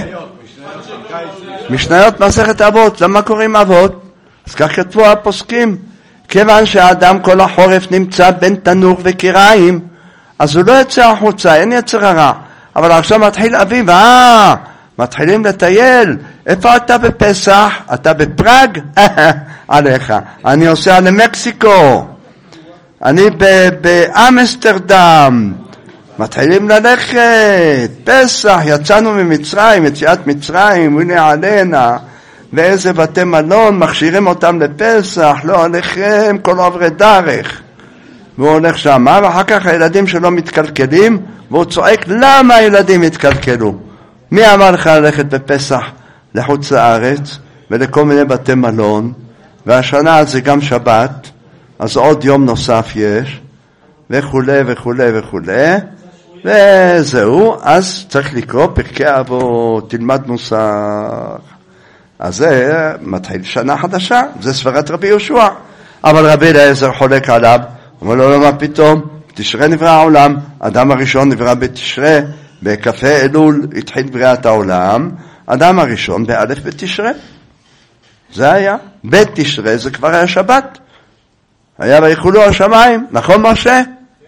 משניות מסכת אבות. למה קוראים אבות? אז כך כתבו הפוסקים. כיוון שהאדם כל החורף נמצא בין תנור וקיריים, אז הוא לא יצא החוצה, אין יצר הרע. אבל עכשיו מתחיל אביב, אה, מתחילים לטייל. איפה אתה בפסח? אתה בפראג? עליך. אני עושה למקסיקו. אני באמסטרדם. מתחילים ללכת. פסח, יצאנו ממצרים, יציאת מצרים, הנה עלינה. ואיזה בתי מלון, מכשירים אותם לפסח, לא עליכם, כל עברי דרך. והוא הולך שם, ואחר כך הילדים שלו מתקלקלים, והוא צועק, למה הילדים התקלקלו? מי אמר לך ללכת בפסח לחוץ לארץ, ולכל מיני בתי מלון, והשנה זה גם שבת, אז עוד יום נוסף יש, וכו' וכו' וכו', וזהו, אז צריך לקרוא פרקי אבות, תלמד מוסר. אז זה מתחיל שנה חדשה, זה סברת רבי יהושע. אבל רבי אליעזר חולק עליו, אומר לו, לא, מה פתאום? בתשרי נברא העולם, אדם הראשון נברא בתשרי, בכ"ה אלול התחיל בריאת העולם, אדם הראשון באלף בתשרי. זה היה. בית תשרי זה כבר היה שבת. היה ויחולו השמיים, נכון משה?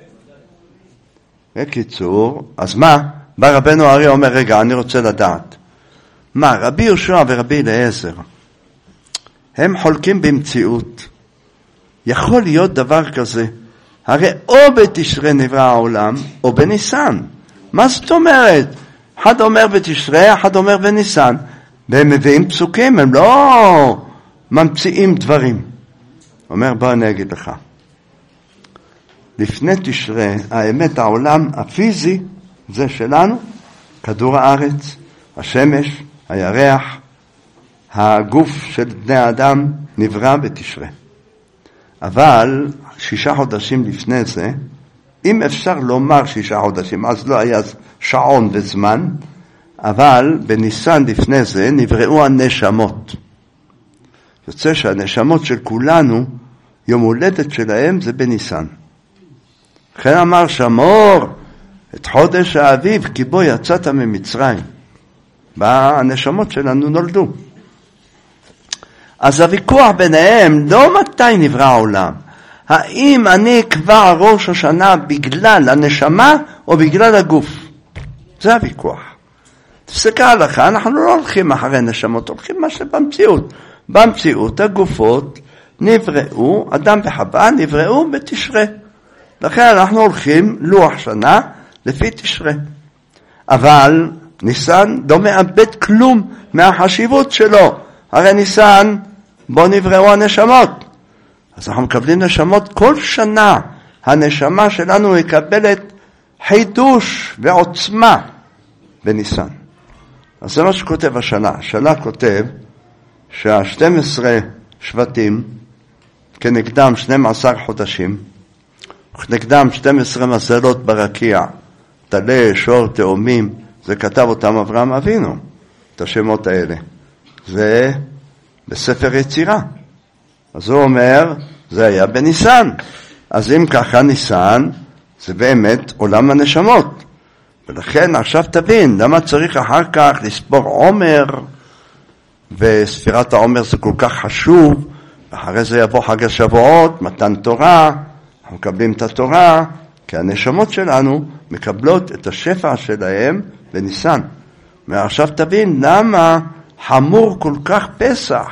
בקיצור, אז מה? בא רבנו אריה אומר, רגע, אני רוצה לדעת. מה, רבי יהושע ורבי אליעזר, הם חולקים במציאות. יכול להיות דבר כזה. הרי או בתשרי נברא העולם, או בניסן. מה זאת אומרת? אחד אומר בתשרי, אחד אומר בניסן. והם מביאים פסוקים, הם לא ממציאים דברים. אומר, בוא אני אגיד לך. לפני תשרי, האמת העולם הפיזי, זה שלנו, כדור הארץ, השמש, הירח, הגוף של בני האדם נברא בתשרי. אבל שישה חודשים לפני זה, אם אפשר לומר שישה חודשים, אז לא היה שעון וזמן, אבל בניסן לפני זה נבראו הנשמות. יוצא שהנשמות של כולנו, יום הולדת שלהם זה בניסן. לכן אמר שמור את חודש האביב, כי בו יצאת ממצרים. והנשמות שלנו נולדו. אז הוויכוח ביניהם, לא מתי נברא העולם. האם אני כבר ראש השנה בגלל הנשמה או בגלל הגוף? זה הוויכוח. תפסקה הלכה, אנחנו לא הולכים אחרי נשמות, הולכים מה שבמציאות. במציאות הגופות נבראו, אדם וחווה נבראו בתשרי. לכן אנחנו הולכים לוח שנה לפי תשרי. אבל ניסן לא מאבד כלום מהחשיבות שלו. הרי ניסן בו נבראו הנשמות. אז אנחנו מקבלים נשמות כל שנה. הנשמה שלנו מקבלת חידוש ועוצמה בניסן. אז זה מה שכותב השנה. השנה כותב שה-שנים עשר שבטים כנגדם שנים עשר חודשים, וכנגדם שתים עשרה מזלות ברקיע, טלה, שור, תאומים, זה כתב אותם אברהם אבינו, את השמות האלה. זה בספר יצירה. אז הוא אומר, זה היה בניסן. אז אם ככה ניסן, זה באמת עולם הנשמות. ולכן עכשיו תבין, למה צריך אחר כך לספור עומר, וספירת העומר זה כל כך חשוב, ואחרי זה יבוא חג השבועות, מתן תורה, אנחנו מקבלים את התורה, כי הנשמות שלנו מקבלות את השפע שלהם בניסן. ועכשיו תבין למה חמור כל כך פסח.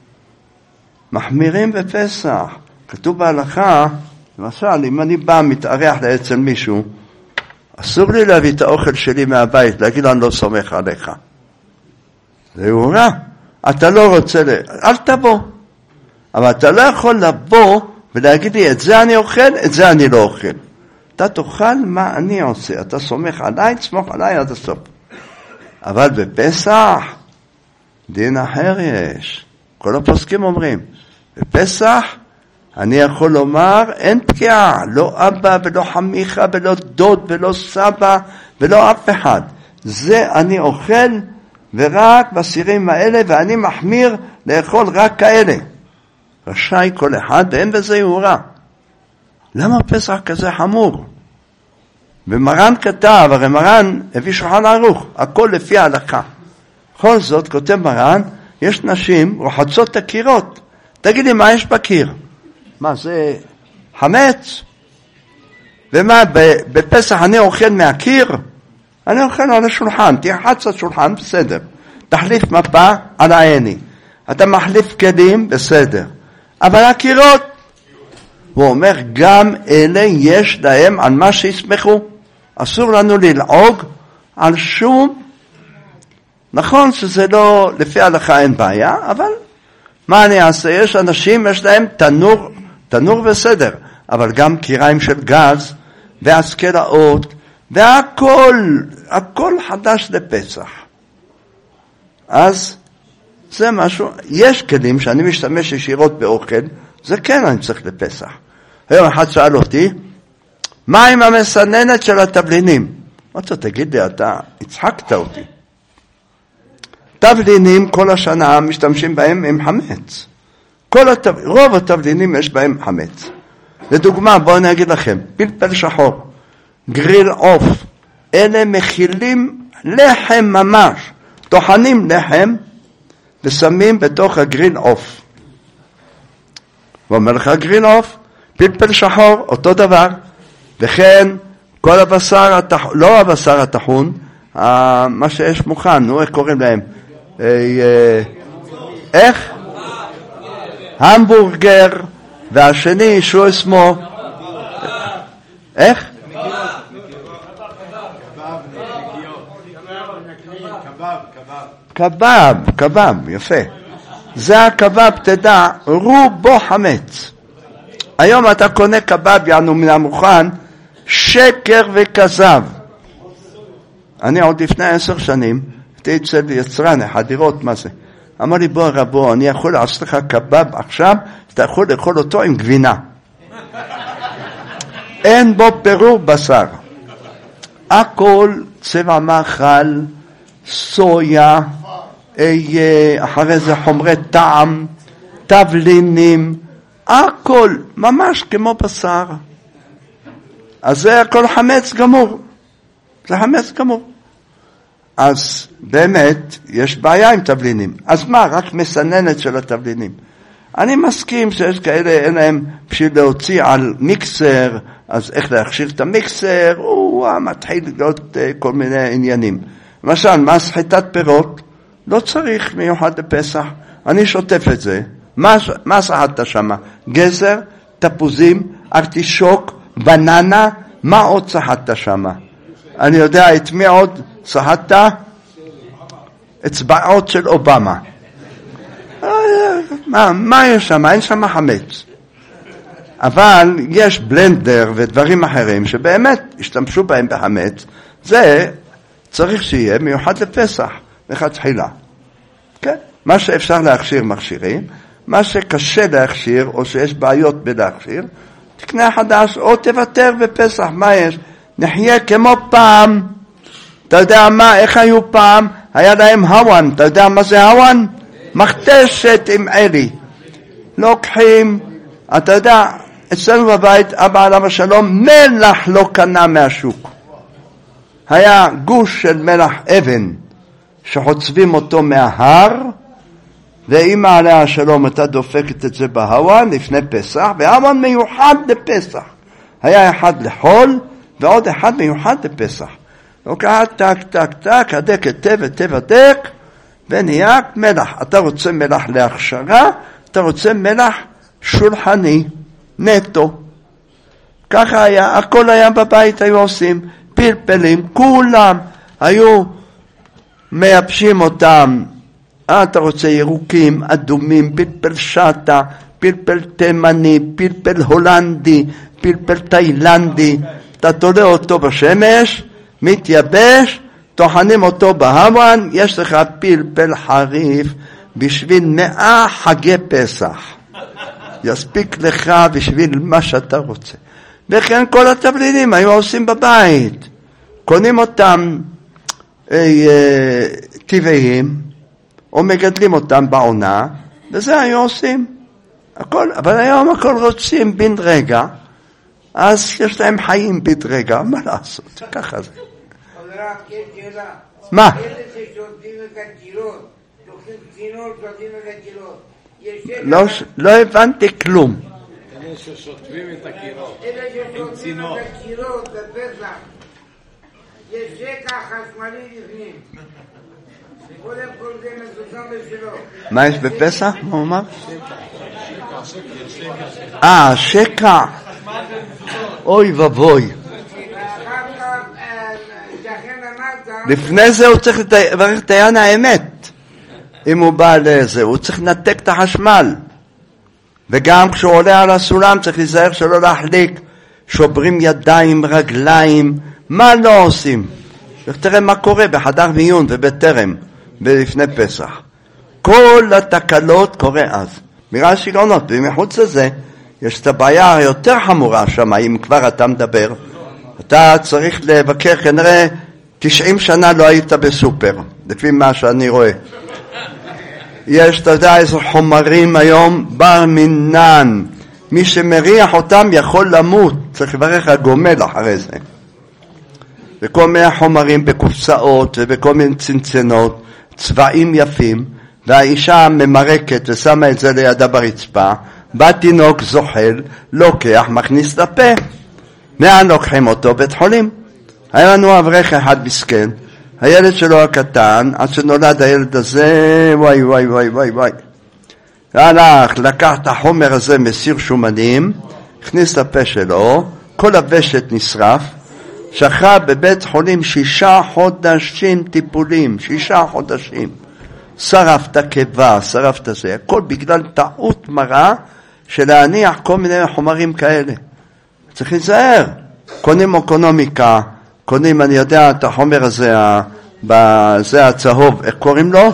מחמירים בפסח. כתוב בהלכה, למשל, אם אני בא מתארח אצל מישהו, אסור לי להביא את האוכל שלי מהבית, להגיד אני לא סומך עליך. זה רע. אתה לא רוצה, ל... אל תבוא. אבל אתה לא יכול לבוא ולהגיד לי, את זה אני אוכל, את זה אני לא אוכל. אתה תאכל מה אני עושה. אתה סומך עליי, תסמוך עליי עד הסוף. אבל בפסח, דין אחר יש. כל הפוסקים אומרים, בפסח, אני יכול לומר, אין פגיעה, לא אבא ולא חמיכה ולא דוד ולא סבא ולא אף אחד. זה אני אוכל ורק בסירים האלה, ואני מחמיר לאכול רק כאלה. רשאי כל אחד, ואין בזה יאורה. למה פסח כזה חמור? ומרן כתב, הרי מרן הביא שולחן ערוך, הכל לפי ההלכה. בכל זאת, כותב מרן, יש נשים רוחצות את הקירות. תגיד לי, מה יש בקיר? מה זה חמץ? ומה, בפסח אני אוכל מהקיר? אני אוכל על השולחן, תרחץ על השולחן, בסדר. תחליף מפה על העיני. אתה מחליף כלים, בסדר. אבל הקירות, הוא אומר, גם אלה יש להם על מה שיסמכו. אסור לנו ללעוג על שום, נכון שזה לא, לפי ההלכה אין בעיה, אבל מה אני אעשה? יש אנשים, יש להם תנור, תנור בסדר, אבל גם קיריים של גז, והסקלאות, והכל, הכל חדש לפסח. אז זה משהו, יש כלים שאני משתמש ישירות באוכל, זה כן אני צריך לפסח. היום אחד שאל אותי, מה עם המסננת של התבלינים? אמרתי, תגיד לי, אתה הצחקת אותי. תבלינים כל השנה משתמשים בהם עם חמץ. כל התב... רוב התבלינים יש בהם חמץ. לדוגמה, בואו אני אגיד לכם, פלפל שחור, גריל עוף, אלה מכילים לחם ממש, טוחנים לחם ושמים בתוך הגריל עוף. ואומר לך גריל עוף, פלפל שחור, אותו דבר, וכן כל הבשר התחון, לא הבשר התחון, מה שיש מוכן, נו, איך קוראים להם? איך? המבורגר, והשני, שהוא אסמו, איך? קבב, קבב, יפה. זה הקבב, תדע, רובו חמץ. היום אתה קונה קבב, יענו מן המוכן, שקר וכזב. אני עוד לפני עשר שנים, הייתי אצל יצרן אחד, לראות מה זה. אמר לי, בוא רבו, אני יכול לעשות לך קבב עכשיו, אתה יכול לאכול אותו עם גבינה. אין בו פירור בשר. הכל צבע מאכל, סויה, אחרי זה חומרי טעם, תבלינים, הכל ממש כמו בשר. אז זה הכל חמץ גמור. זה חמץ גמור. אז באמת יש בעיה עם תבלינים. אז מה, רק מסננת של התבלינים? אני מסכים שיש כאלה, אין להם בשביל להוציא על מיקסר, אז איך להכשיר את המיקסר, הוא מתחיל להיות כל מיני עניינים. למשל, מה סחיטת פירות? לא צריך מיוחד לפסח. אני שוטף את זה. מה, מה סחטת שמה? גזר, תפוזים, ארטישוק, בננה, מה עוד סחטת שמה? אני יודע את מי עוד סחטת? אצבעות של אובמה. מה, מה יש שם? אין שם חמץ. אבל יש בלנדר ודברים אחרים שבאמת השתמשו בהם בחמץ. זה צריך שיהיה מיוחד לפסח, לכתחילה. כן? מה שאפשר להכשיר מכשירים, מה שקשה להכשיר או שיש בעיות בלהכשיר, תקנה חדש או תוותר בפסח. מה יש? נחיה כמו פעם. אתה יודע מה, איך היו פעם? היה להם הוואן. אתה יודע מה זה הוואן? מכתשת עם עלי. לוקחים, אתה יודע, אצלנו בבית, אבא עליו השלום, מלח לא קנה מהשוק. היה גוש של מלח אבן שחוצבים אותו מההר, ואמא עליה השלום הייתה דופקת את זה בהוואן לפני פסח, והוואן מיוחד לפסח. היה אחד לחול ועוד אחד מיוחד לפסח. לוקחת טק טק טק, הדקת תב ותב הדק, ונהיה מלח. אתה רוצה מלח להכשרה, אתה רוצה מלח שולחני, נטו. ככה היה, הכל היה בבית, היו עושים פלפלים, כולם היו מייבשים אותם. אתה רוצה ירוקים, אדומים, פלפל שטה, פלפל תימני, פלפל הולנדי, פלפל תאילנדי. אתה תולה אותו בשמש, מתייבש, טוחנים אותו בהוואן, יש לך פלפל חריף בשביל מאה חגי פסח. יספיק לך בשביל מה שאתה רוצה. וכן כל התבלינים היו עושים בבית. קונים אותם אה, אה, טבעיים, או מגדלים אותם בעונה, וזה היו עושים. הכל, אבל היום הכל רוצים בן רגע, אז יש להם חיים בן רגע, מה לעשות? ככה זה. מה? לא, לא הבנתי כלום. אלה ששוטפים את הקירות עם צינור. יש שקע חשמלי לפנים. קודם כל זה מזוזם בשלו. מה יש בפסח? מה הוא אמר? אה, שקע. אוי ובוי. לפני זה הוא צריך לברך את עניין האמת. אם הוא בא לזה, הוא צריך לנתק את החשמל. וגם כשהוא עולה על הסולם צריך להיזהר שלא להחליק. שוברים ידיים, רגליים, מה לא עושים? תראה מה קורה בחדר מיון ובטרם ולפני פסח. כל התקלות קורה אז. מראה שיגעונות, ומחוץ לזה יש את הבעיה היותר חמורה שם, אם כבר אתה מדבר. אתה צריך לבקר, כנראה תשעים שנה לא היית בסופר, לפי מה שאני רואה. יש, אתה יודע, איזה חומרים היום, בר מינן. מי שמריח אותם יכול למות, צריך לברך הגומל אחרי זה. וכל מיני חומרים בקופסאות ובכל מיני צנצנות, צבעים יפים, והאישה ממרקת ושמה את זה לידה ברצפה, בא תינוק זוחל, לוקח, מכניס לפה. לאן לוקחים אותו? בית חולים. היה לנו אברך אחד מסכן, הילד שלו הקטן, עד שנולד הילד הזה, וואי וואי וואי וואי וואי. הלך, לקח את החומר הזה מסיר שומנים, הכניס לפה שלו, כל הוושת נשרף, שכב בבית חולים שישה חודשים טיפולים, שישה חודשים. שרף את הקיבה, שרף את זה, הכל בגלל טעות מרה של להניח כל מיני חומרים כאלה. צריך להיזהר. קונים אקונומיקה, קונים, אני יודע, את החומר הזה, זה הצהוב, איך קוראים לו?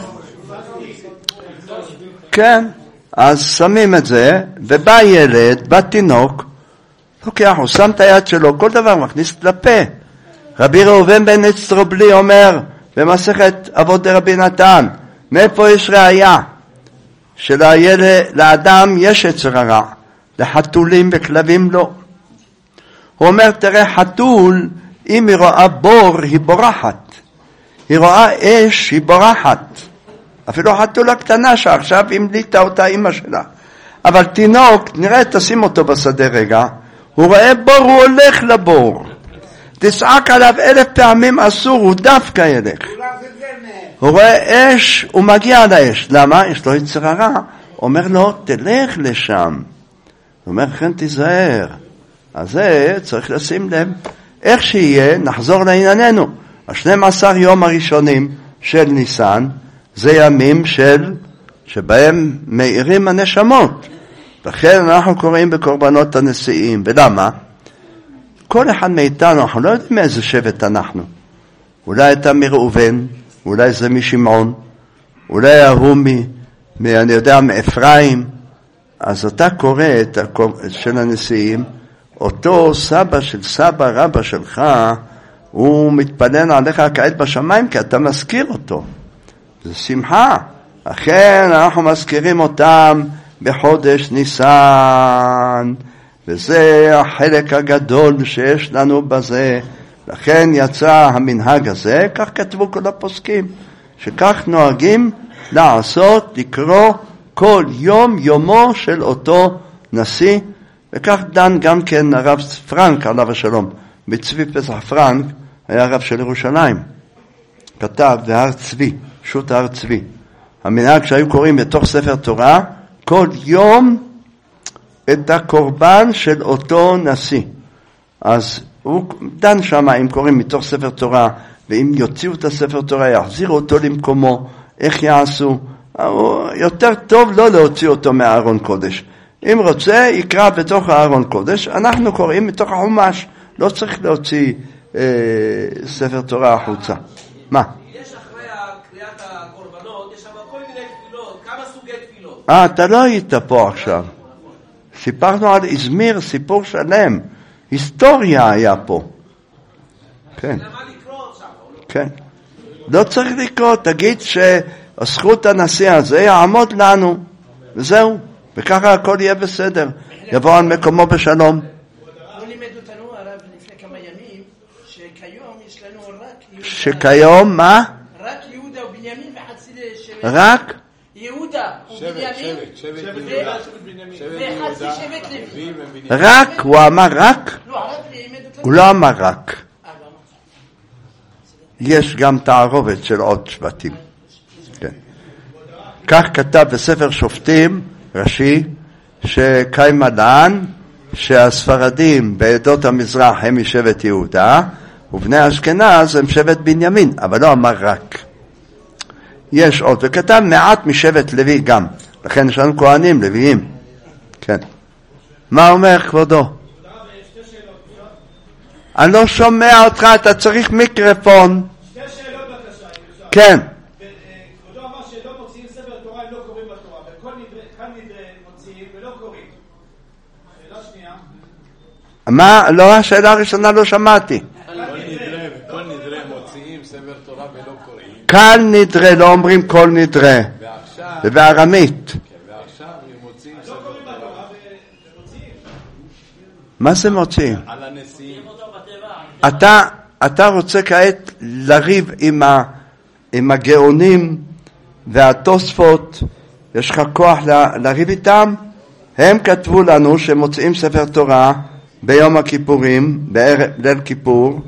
כן, אז שמים את זה, ובא ילד, בא תינוק, לוקח, הוא שם את היד שלו, כל דבר מכניס לפה. רבי ראובן בן אצטרובלי אומר, במסכת אבות דרבי נתן, מאיפה יש ראיה? שלילד, לאדם יש יצר הרע, לחתולים וכלבים לא. הוא אומר, תראה, חתול, אם היא רואה בור, היא בורחת. היא רואה אש, היא בורחת. אפילו חתולה קטנה שעכשיו המליטה אותה אמא שלה. אבל תינוק, נראה, תשים אותו בשדה רגע, הוא רואה בור, הוא הולך לבור. תצעק עליו אלף פעמים אסור, הוא דווקא ילך. הוא רואה אש, הוא מגיע לאש. למה? יש לו יצר הרע. אומר לו, תלך לשם. הוא אומר, כן תיזהר. אז זה צריך לשים לב. איך שיהיה, נחזור לענייננו. ה-שנים עשר יום הראשונים של ניסן, זה ימים של, שבהם מאירים הנשמות. לכן אנחנו קוראים בקורבנות הנשיאים. ולמה? כל אחד מאיתנו, אנחנו לא יודעים מאיזה שבט אנחנו. אולי אתה מראובן, אולי זה משמעון, אולי ההוא מ, מ, אני יודע, מאפרים. אז אתה קורא את של הנשיאים, אותו סבא של סבא רבא שלך, הוא מתפלל עליך כעת בשמיים, כי אתה מזכיר אותו. זה שמחה. לכן אנחנו מזכירים אותם בחודש ניסן, וזה החלק הגדול שיש לנו בזה. לכן יצא המנהג הזה, כך כתבו כל הפוסקים, שכך נוהגים לעשות, לקרוא כל יום יומו של אותו נשיא, וכך דן גם כן הרב פרנק עליו השלום. בצבי פסח פרנק היה הרב של ירושלים, כתב בהר צבי, שו"ת הר צבי, המנהג שהיו קוראים בתוך ספר תורה כל יום את הקורבן של אותו נשיא. אז הוא דן שם אם קוראים מתוך ספר תורה, ואם יוציאו את הספר תורה יחזירו אותו למקומו, איך יעשו. יותר טוב לא להוציא אותו מהארון קודש. אם רוצה יקרא בתוך הארון קודש, אנחנו קוראים מתוך החומש, לא צריך להוציא אה, ספר תורה החוצה. מה? יש אחרי קריאת הקורבנות, יש שם כל מיני תפילות, כמה סוגי תפילות. אה, אתה לא היית פה עכשיו. סיפרנו על איזמיר, סיפור שלם. היסטוריה היה פה. כן. למה לקרוא שם? כן. לא צריך לקרוא, תגיד שהזכות הנשיא הזה יעמוד לנו, וזהו. וככה הכל יהיה בסדר. יבוא על מקומו בשלום. הוא לימד אותנו הרב לפני כמה ימים, שכיום יש לנו רק יהודה. שכיום מה? רק יהודה ובנימין וחצי שבט. רק? יהודה ובנימין. שבט בנימין. וחצי שבט לוי. רק? הוא אמר רק? לא, הרב לימד אותנו. הוא לא אמר רק. יש גם תערובת של עוד שבטים. כן. כך כתב בספר שופטים ראשי, שקיימה דן, שהספרדים בעדות המזרח הם משבט יהודה, ובני אשכנז הם שבט בנימין, אבל לא אמר רק. יש עוד, וכתב מעט משבט לוי גם, לכן יש לנו כהנים לוויים. כן. מה אומר כבודו? אני לא שומע אותך, אתה צריך מיקרופון. שתי שאלות בבקשה. כן. כבודו אמר שלא מוציאים ספר תורה אם לא קוראים בתורה, וכל כאן נדרה מוציאים ולא קוראים. שאלה שנייה. מה? לא, השאלה הראשונה לא שמעתי. כל נדרה מוציאים ספר תורה ולא קוראים. קל נדרה, לא אומרים כל נדרה. ועכשיו, זה בארמית. ועכשיו הם מוציאים ספר תורה ומוציאים. מה זה מוציאים? על הנשיאים. אתה, אתה רוצה כעת לריב עם, ה, עם הגאונים והתוספות, יש לך כוח ל, לריב איתם? הם כתבו לנו שמוצאים ספר תורה ביום הכיפורים, בליל כיפור,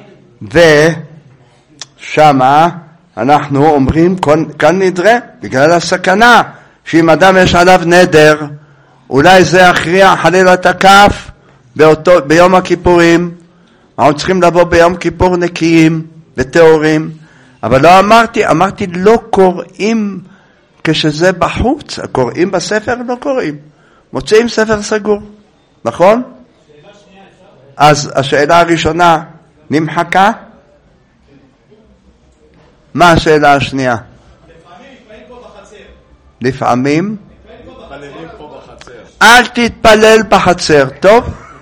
ושמה אנחנו אומרים כאן נדרה, בגלל הסכנה, שאם אדם יש עליו נדר, אולי זה יכריע חלילת הכף באותו, ביום הכיפורים, אנחנו צריכים לבוא ביום כיפור נקיים וטהורים, אבל לא אמרתי, אמרתי לא קוראים כשזה בחוץ, קוראים בספר לא קוראים, מוצאים ספר סגור, נכון? אז השאלה הראשונה נמחקה? מה השאלה השנייה? לפעמים מתפללים פה בחצר. לפעמים? מתפללים פה בחצר. אל תתפלל בחצר, טוב?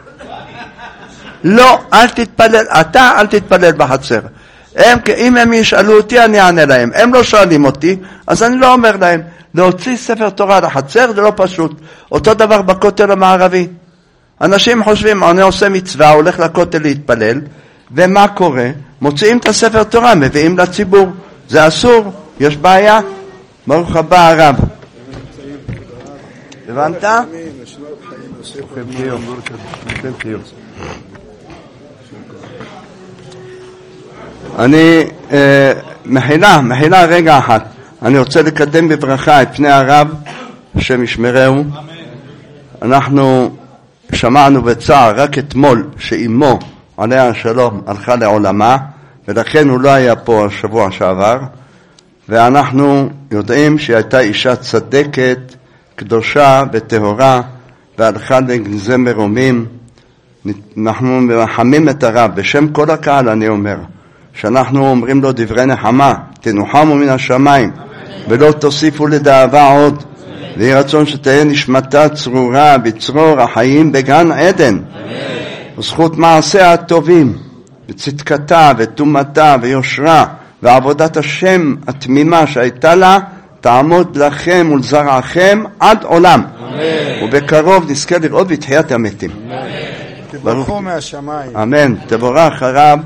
לא, אל תתפלל, אתה אל תתפלל בחצר. הם, אם הם ישאלו אותי, אני אענה להם. הם לא שואלים אותי, אז אני לא אומר להם. להוציא ספר תורה לחצר זה לא פשוט. אותו דבר בכותל המערבי. אנשים חושבים, אני עושה מצווה, הולך לכותל להתפלל, ומה קורה? מוציאים את הספר תורה, מביאים לציבור. זה אסור, יש בעיה. ברוך הבא הרב. הבנת? אני אה, מחילה, מחילה רגע אחת. אני רוצה לקדם בברכה את פני הרב שמשמרהו. אנחנו שמענו בצער רק אתמול שאימו עליה השלום הלכה לעולמה, ולכן הוא לא היה פה השבוע שעבר, ואנחנו יודעים שהיא הייתה אישה צדקת, קדושה וטהורה, והלכה לגנזי מרומים. אנחנו מרחמים את הרב, בשם כל הקהל אני אומר, שאנחנו אומרים לו דברי נחמה, תנוחמו מן השמיים, ולא תוסיפו לדאבה עוד, ויהי רצון שתהיה נשמתה צרורה בצרור החיים בגן עדן, וזכות מעשיה הטובים, וצדקתה ותומתה ויושרה, ועבודת השם התמימה שהייתה לה, תעמוד לכם ולזרעכם עד עולם, ובקרוב נזכה לראות בתחיית המתים. תברכו מהשמיים. אמן. תבורך הרב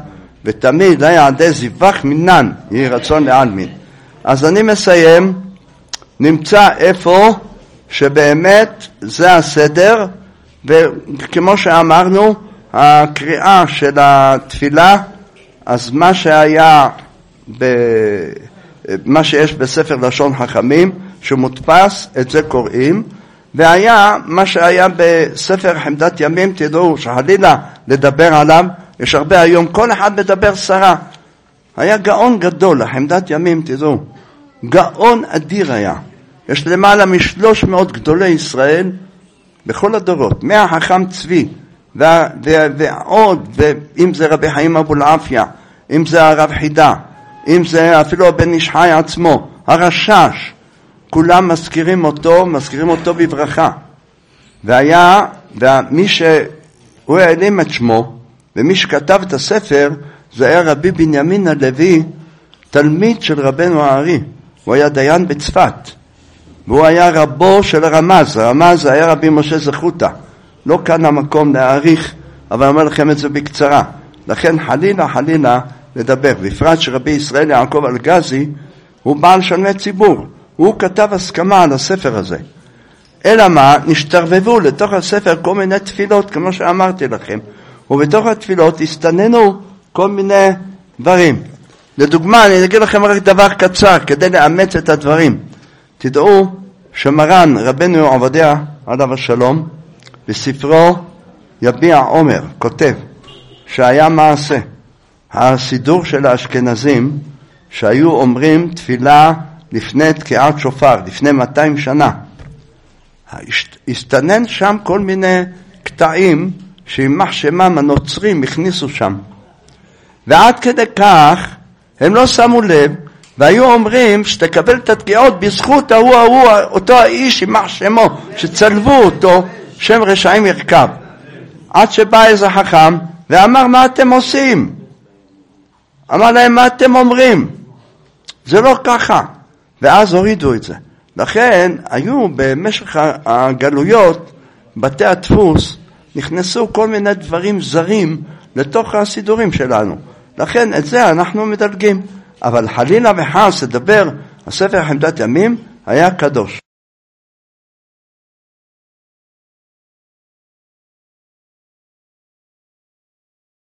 ותמיד היה עדי זיווח מינן, יהי רצון לעלמין. אז אני מסיים, נמצא איפה שבאמת זה הסדר, וכמו שאמרנו, הקריאה של התפילה, אז מה שהיה, ב... מה שיש בספר לשון חכמים, שמודפס, את זה קוראים, והיה מה שהיה בספר חמדת ימים, תדעו שחלילה לדבר עליו, יש הרבה היום, כל אחד מדבר שרה. היה גאון גדול, חמדת ימים, תדעו, גאון אדיר היה. יש למעלה משלוש מאות גדולי ישראל בכל הדורות, מהחכם צבי, וה, וה, ועוד, ואם זה רבי חיים אבולעפיה, אם זה הרב חידה, אם זה אפילו הבן איש חי עצמו, הרשש, כולם מזכירים אותו, מזכירים אותו בברכה. והיה, ומי שהוא העלים את שמו, ומי שכתב את הספר, זה היה רבי בנימין הלוי, תלמיד של רבנו הארי. הוא היה דיין בצפת, והוא היה רבו של הרמז. הרמז היה רבי משה זכותה. לא כאן המקום להעריך, אבל אני אומר לכם את זה בקצרה. לכן חלילה חלילה לדבר. בפרט שרבי ישראל יעקב אלגזי, הוא בעל שלמי ציבור. הוא כתב הסכמה על הספר הזה. אלא מה? נשתרבבו לתוך הספר כל מיני תפילות, כמו שאמרתי לכם. ובתוך התפילות הסתננו כל מיני דברים. לדוגמה, אני אגיד לכם רק דבר קצר, כדי לאמץ את הדברים. תדעו שמרן רבנו עובדיה, עליו השלום, בספרו יביע עומר, כותב, שהיה מעשה. הסידור של האשכנזים, שהיו אומרים תפילה לפני תקיעת שופר, לפני מאתיים שנה. הסתנן שם כל מיני קטעים שימח שמם הנוצרים הכניסו שם. ועד כדי כך הם לא שמו לב, והיו אומרים שתקבל את התקיעות בזכות ההוא ההוא, אותו האיש ימח שמו, שצלבו אותו, שם רשעים ירכב. עד שבא איזה חכם ואמר, מה אתם עושים? אמר להם, מה אתם אומרים? זה לא ככה. ואז הורידו את זה. לכן היו במשך הגלויות, בתי הדפוס, נכנסו כל מיני דברים זרים לתוך הסידורים שלנו. לכן את זה אנחנו מדלגים. אבל חלילה וחס לדבר, הספר חמדת ימים היה קדוש.